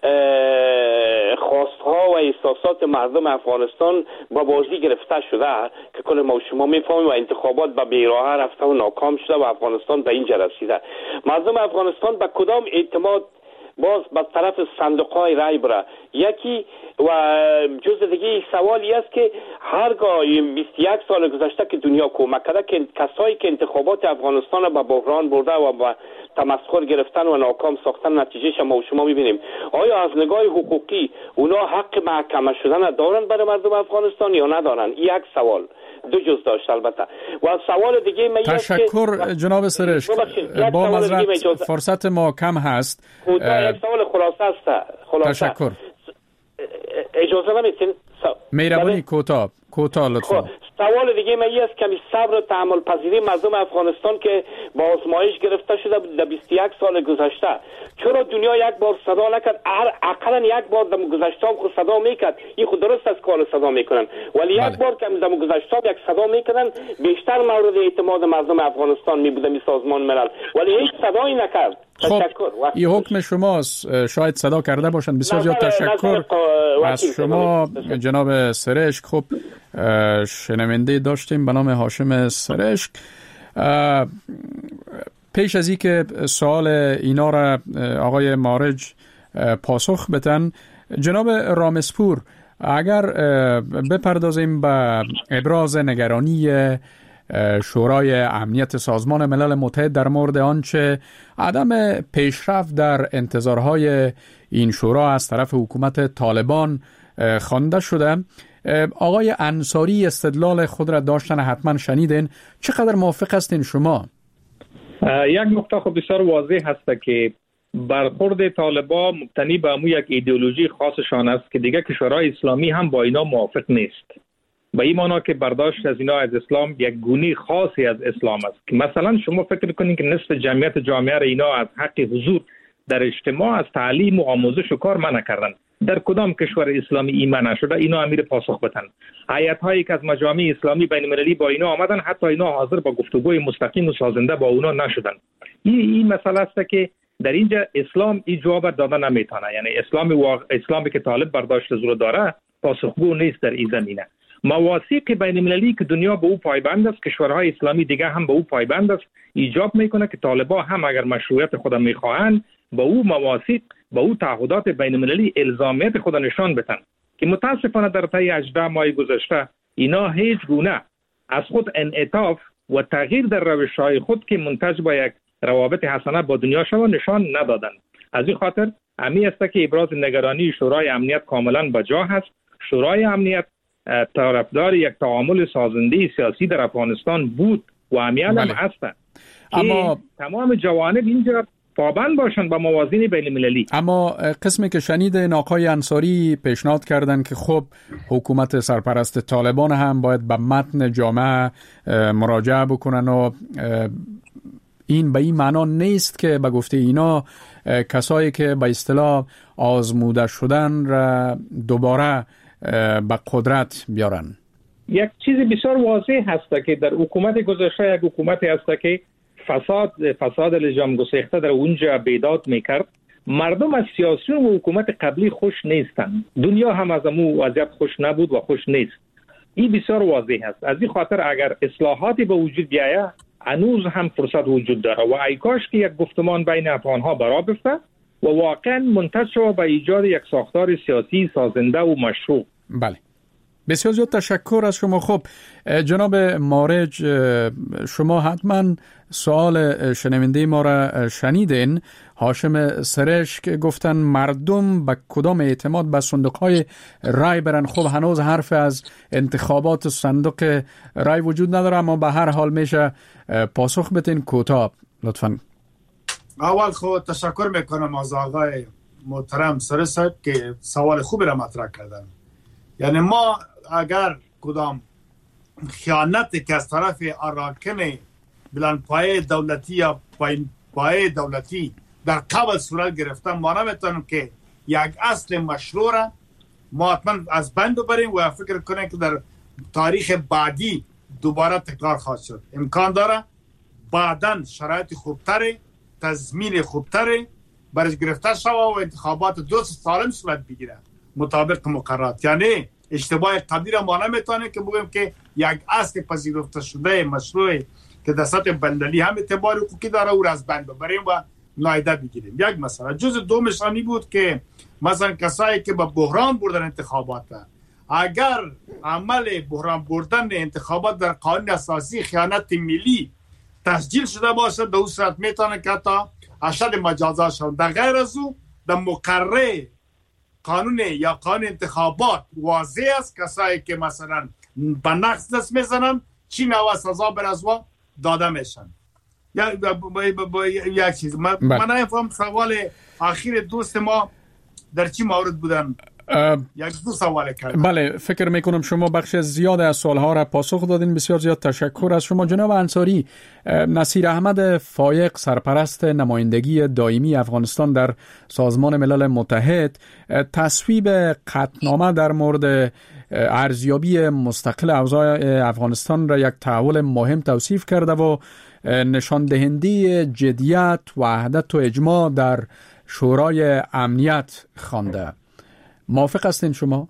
خواستها و احساسات مردم افغانستان با بازی گرفته شده که کل ما و شما میفهمیم و انتخابات به بیراه رفته و ناکام شده و افغانستان به اینجا رسیده. مردم افغانستان به کدام اعتماد باز به طرف صندوق‌های رای بره؟ یکی و جز دیگه سوالی است که هرگاه 21 سال گذشته که دنیا کمک کرده که کسایی که انتخابات افغانستان به بحران برده و به تمسخر گرفتن و ناکام ساختن نتیجهش ما و شما میبینیم، آیا از نگاه حقوقی اونا حق محکمه شدن دارن برای مردم افغانستان یا ندارن؟ یک سوال. دو جز داشت البته. و سوال دیگه من تشکر جناب سرشک. با معذرت فرصت ما کم هست. یک سوال خلاصه است. تشکر. اجازه نمیتین؟ مهربانی کوتاه لطفا. سوال دیگه من است که صبر و تحمل پذیری مردم افغانستان که با آزمایش گرفته شده در 21 سال گذشته، چرا دنیا یک بار صدا نکرد؟ اقلا یک بار در گذشته خود صدا میکرد، این خود درست است کار صدا میکنن، ولی یک بار که در گذشته یک صدا میکردن بیشتر مورد اعتماد مردم افغانستان میبوده می سازمان ملل، ولی هیچ صدایی نکرد. خب این حکم شماست، شاید صدا کرده باشند. بسیار زیاد تشکر از شما جناب سرشک. خب شنونده داشتیم به نام هاشم سرشک. پیش از این که سوال اینا را آقای مارج پاسخ بدن، جناب رامسپور اگر بپردازیم به ابراز نگرانی شورای امنیت سازمان ملل متحد در مورد آنچه عدم پیشرفت در انتظارهای این شورا از طرف حکومت طالبان خوانده شده، آقای انصاری استدلال خود را داشتن، حتما شنیدین. چقدر موافق هستین شما؟ یک نکته خب بسیار واضح هست که برخورد طالبان مبتنی به یک ایدئولوژی خاصشان است که دیگه کشورهای اسلامی هم با اینا موافق نیست. به این معنا که برداشت از اینا از اسلام یک گونه خاصی از اسلام است که مثلا شما فکر کنید که نصف جمعیت جامعه را اینا از حق حضور در اجتماع، از تعلیم و آموزش و کار منع کردن. در کدام کشور اسلامی این منع شده؟ اینا امیر پاسخ بدن. هیئت‌هایی که از مجامع اسلامی بین المللی با اینا آمدن، حتی اینا حاضر با گفتگوی مستقیم و سازنده با اونا نشدن. این مسئله است که در اینجا اسلام این جواب دادن نمیتونه. یعنی اسلامی که طالب برداشت زور داره پاسخگو نیست در این زمینه. مواثیق بین المللی که دنیا به او پایبند است، کشورهای اسلامی دیگه هم به او پایبند است، ایجاب میکنه که طالبان هم اگر مشروعیت خود میخواهند با او مواثیق، با او تعهدات بین المللی الزامیت خود نشان بدن که متاسفانه در طی 18 ماه گذشته اینا هیچ گونه از خود انعطاف و تغییر در روش‌های خود که منتج به یک روابط حسنه با دنیا شود نشان ندادند. از این خاطر امی است که ابراز نگرانی شورای امنیت کاملا بجا است. شورای امنیت طرفدار یک تعامل سازنده سیاسی در افغانستان بود و امیال هم هست. اما تمام جوانب اینجا پابند باشند به موازین بین المللی. اما قسمی که شنیدین آقای انصاری پیشنهاد کردن که خب حکومت سرپرست طالبان هم باید به متن جامعه مراجعه بکنن و این به این معنا نیست که به گفته اینا کسایی که به اصطلاح آزموده شدن را دوباره به قدرت بیارن. یک چیز بسیار واضح هست که در حکومت گذشته یک حکومتی هست که فساد لجام گسیخته در اونجا بیداد میکرد. مردم از سیاسیون و حکومت قبلی خوش نیستند. دنیا هم از امو وضعیت خوش نبود و خوش نیست. این بسیار واضح است. از این خاطر اگر اصلاحاتی به وجود بیاید هنوز هم فرصت وجود داره و ای کاش که یک گفتمان بین افغانها برا بفته و واقعا منتج شود به ایجاد یک ساختار سیاسی سازنده و مشروع. بله، بسیار زیاد تشکر از شما. خب جناب مارج، شما حتما سوال شنونده ما را شنیدین. هاشم سرشک گفتن مردم به کدام اعتماد به صندوق‌های رای برن. خب هنوز حرف از انتخابات صندوق رای وجود نداره، اما به هر حال میشه پاسخ بتین کوتاه لطفاً. اول خود تشکر میکنم از آقای محترم سرشک که سوال خوبی را مطرح کردن. یعنی ما اگر کدام خیانتی که از طرف اراکن بلندپایه دولتی یا پایه دولتی در قبل صورت گرفتن، ما نمیتونیم که یک اصل مشروع را ما حتما از بند ببریم و فکر کنیم که در تاریخ بعدی دوباره تکرار خواهد شد. امکان داره بعداً شرایط خوبتری، تضمین خوبتری برش گرفته شود و انتخابات درست سالم صورت بگیره مطابق مقررات. یعنی اشتباه قبلی را ما نمیتونیم که بگیم که یک اصل پذیرفته شده مشروع که در سطح بندلی هم اعتبار حقوقی داره او را از بند ببریم و نایده بگیریم. یک مسئله. جز دومش آنی بود که مثلا کسایی که به بحران بردن انتخابات، اگر عمل بحران بردن انتخابات در قانون اساسی خیانت ملی تسجیل شده باشه، در اون صورت میتونه که تا اشد مجازات شد. در غیر از او در مقرر قانون یا قانون انتخابات واضح است کسایی که مثلا به نقص دست میزنن چی نوع سزا بر از وا داده میشن. یک چیز من نفهم سوال اخیر دوست ما در چی مورد بودن؟ یک دو سوال کردم. بله، فکر میکنم شما بخش زیاد از سوالها را پاسخ دادین. بسیار زیاد تشکر از شما. جناب انصاری، نصیر احمد فایق سرپرست نمایندگی دائمی افغانستان در سازمان ملل متحد تصویب قطعنامه در مورد ارزیابی مستقل اوضاع افغانستان را یک تحول مهم توصیف کرده و نشان دهنده جدیت، وحدت و اجماع در شورای امنیت خوانده. موافق هستین شما؟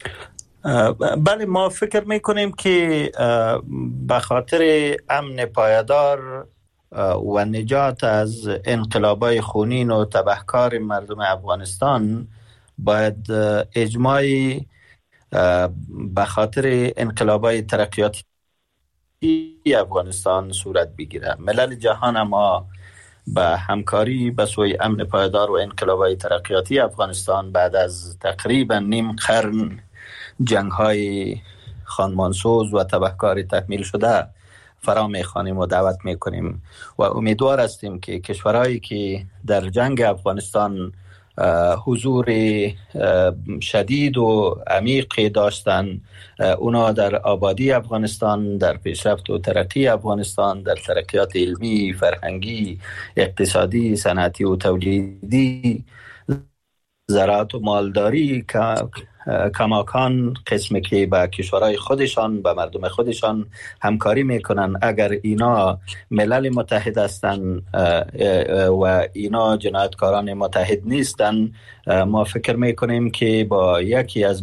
بله، ما فکر میکنیم که به خاطر امن پایدار و نجات از انقلابای خونین و تبهکار مردم افغانستان باید اجماعی به خاطر انقلابای ترقیاتی افغانستان صورت بگیره. ملل جهان ما به همکاری به سوی امن پایدار و انقلابای ترقیاتی افغانستان بعد از تقریبا نیم قرن جنگ‌های خانمانسوز و تبهکاری تکمیل شده فرا می‌خوانیم و دعوت می‌کنیم و امیدوار هستیم که کشورهایی که در جنگ افغانستان حضور شدید و عمیقی داشتن، اونا در آبادی افغانستان، در پیشرفت و ترقی افغانستان، در ترقیات علمی، فرهنگی، اقتصادی، صنعتی و تولیدی، زراعت و مالداری کماکان قسمی که با کشورهای خودشان، با مردم خودشان همکاری میکنن. اگر اینا ملل متحد هستن و اینا جنایتکاران متحد نیستن، ما فکر میکنیم که با یکی از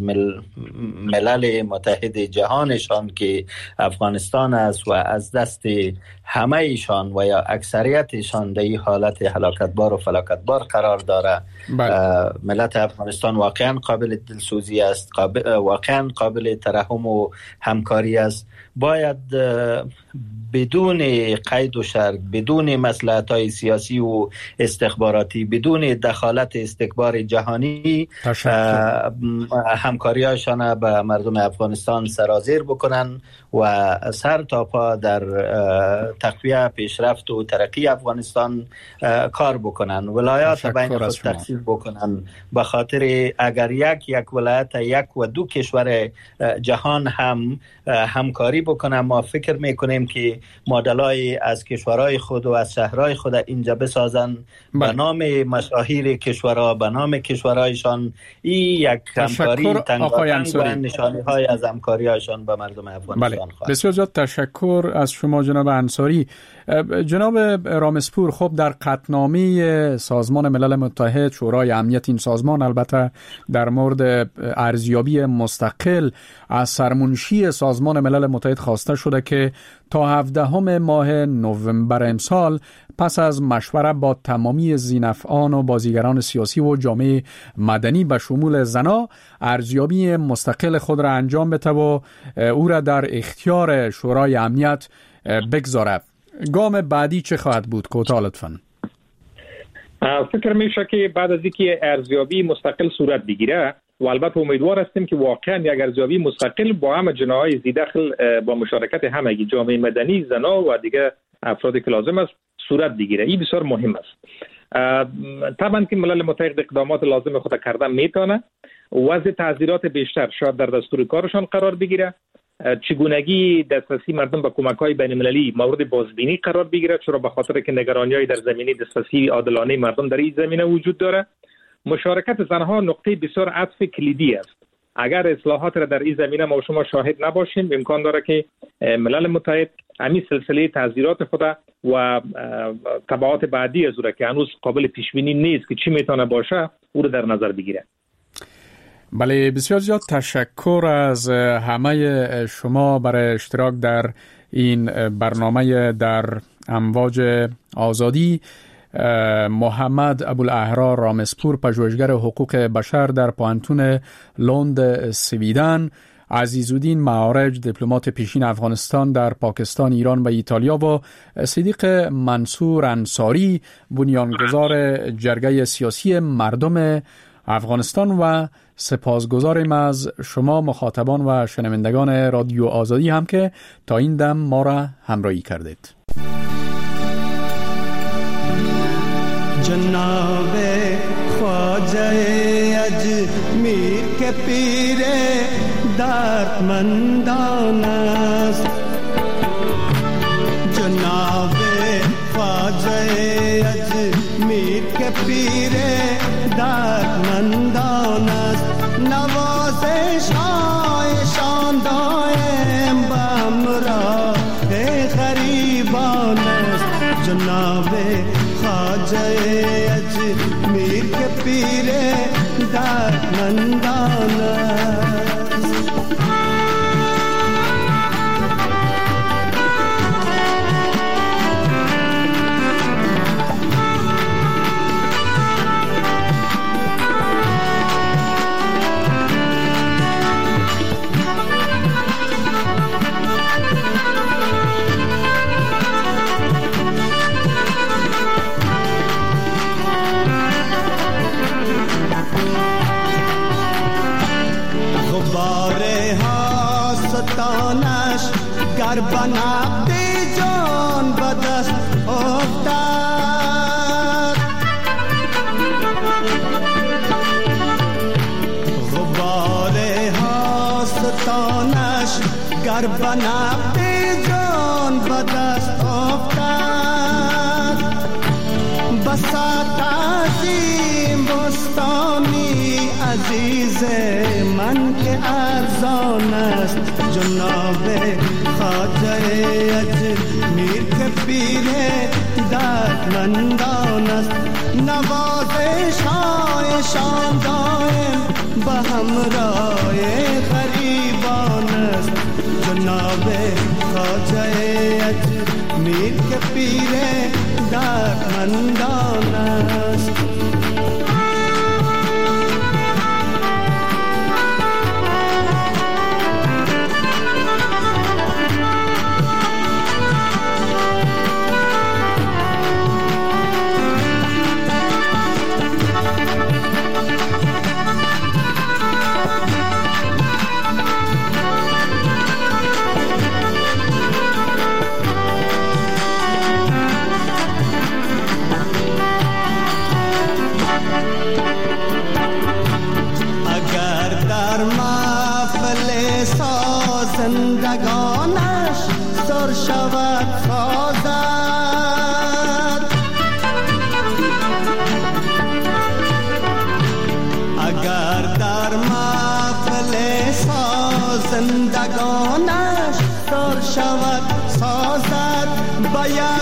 ملل متحد جهانشان که افغانستان است و از دست همه ایشان و یا اکثریتشان در این حالت هلاکتبار و فلاکتبار قرار داره، ملت افغانستان واقعا قابل دلسوزی است، واقعا قابل ترحم و همکاری است باید بدون قید و شرط، بدون مصلحت‌های سیاسی و استخباراتی، بدون دخالت استکبار جهانی همکاری‌هاشان به مردم افغانستان سرازیر بکنن و سر تا پا در تقویت پیشرفت و ترقی افغانستان کار بکنن. ولایات بین خود تقسیم بکنن، به خاطر اگر یک ولایت یک و دو کشور جهان هم همکاری بکنن، ما فکر میکنیم که مدلای از کشورهای خود و از شهرهای خود اینجا بسازن به نام مشاهیر کشورها، به نام کشورهایشان. این یک همکاری تنگاتنگ و نشانه‌های از همکاری‌هایشان به مردم افغانستان خواهد. بسیار زیاد تشکر از شما جناب انصاری. جناب رامسپور، خب در قطعنامه سازمان ملل متحد، شورای امنیت این سازمان البته در مورد ارزیابی مستقل از سرمنشی سازمان ملل متحد خواسته شده که تا 17 ماه نوامبر امسال پس از مشوره با تمامی ذی‌نفعان و بازیگران سیاسی و جامعه مدنی به شمول زنا ارزیابی مستقل خود را انجام بده و او را در اختیار شورای امنیت بگذارد. گام بعدی چه خواهد بود؟ کوتاه لطفاً. فکر میشه که بعد از اینکه ارزیابی مستقل صورت بگیره و البته امیدوار هستیم که واقعا یک ارزیابی مستقل با همه جناح‌های ذی‌دخل با مشارکت همگی جامعه مدنی، زنا و دیگه افرادی که لازم است صورت بگیره. این بسیار مهم است. طبعا که ملل متحد اقدامات لازم خود کردن میتونه، وضع تعذیرات بیشتر شاید در دستور کارشان قرار بگیره، چگونگی دسترسی مردم به کمک‌های بین‌المللی مورد بازبینی قرار بگیره، چرا به خاطر که نگرانی‌های در زمینه دسترسی عادلانه مردم در این زمینه وجود داره. مشارکت زنها نقطه بسیار عطف کلیدی است. اگر اصلاحات را در این زمینه ما شما شاهد نباشیم، امکان داره که ملل متحد همین سلسله تعذیرات خود و تبعات بعدی از اون که هنوز قابل پیش بینی نیست که چی میتونه باشه، او رو در نظر بگیره. بله، بسیار زیاد تشکر از همه شما برای اشتراک در این برنامه در امواج آزادی. محمد ابوالاحرار رامسپور، پژوهشگر حقوق بشر در پوهنتون لند سویدن، عزیزالدین معارج، دیپلمات پیشین افغانستان در پاکستان، ایران و ایتالیا، و صدیق منصور انصاری، بنیانگذار جرگه سیاسی مردم افغانستان. و سپاسگزاریم از شما مخاطبان و شنوندگان رادیو آزادی هم که تا این دم ما را همراهی کردید. جناب خواجه اجمیر کے پیر دردمندان است، جناب خواجه اجمیر کے پیر دردمندان است، نوازش هایشان دائم بامراه غریبان است، جناب خواجه اجمیر کے پیر دردمندان است. گر بنابی جان بدست افتاد، غبار هاستانش گر بنابی جان بدست افتاد، بساط عظیم بستانی عزیز من که ارزان است، جناب خواجه اجمیر کے پیر دردمندان است، نوازش هایشان دائم به همراه غریبان است، جناب خواجه اجمیر کے پیر دردمندان است.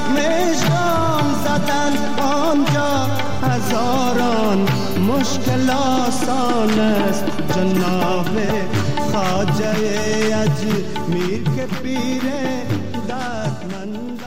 زخمشان زدن آنجا هزاران مشکل آسان است. جناب خواجه اجمیر که پیر دردمند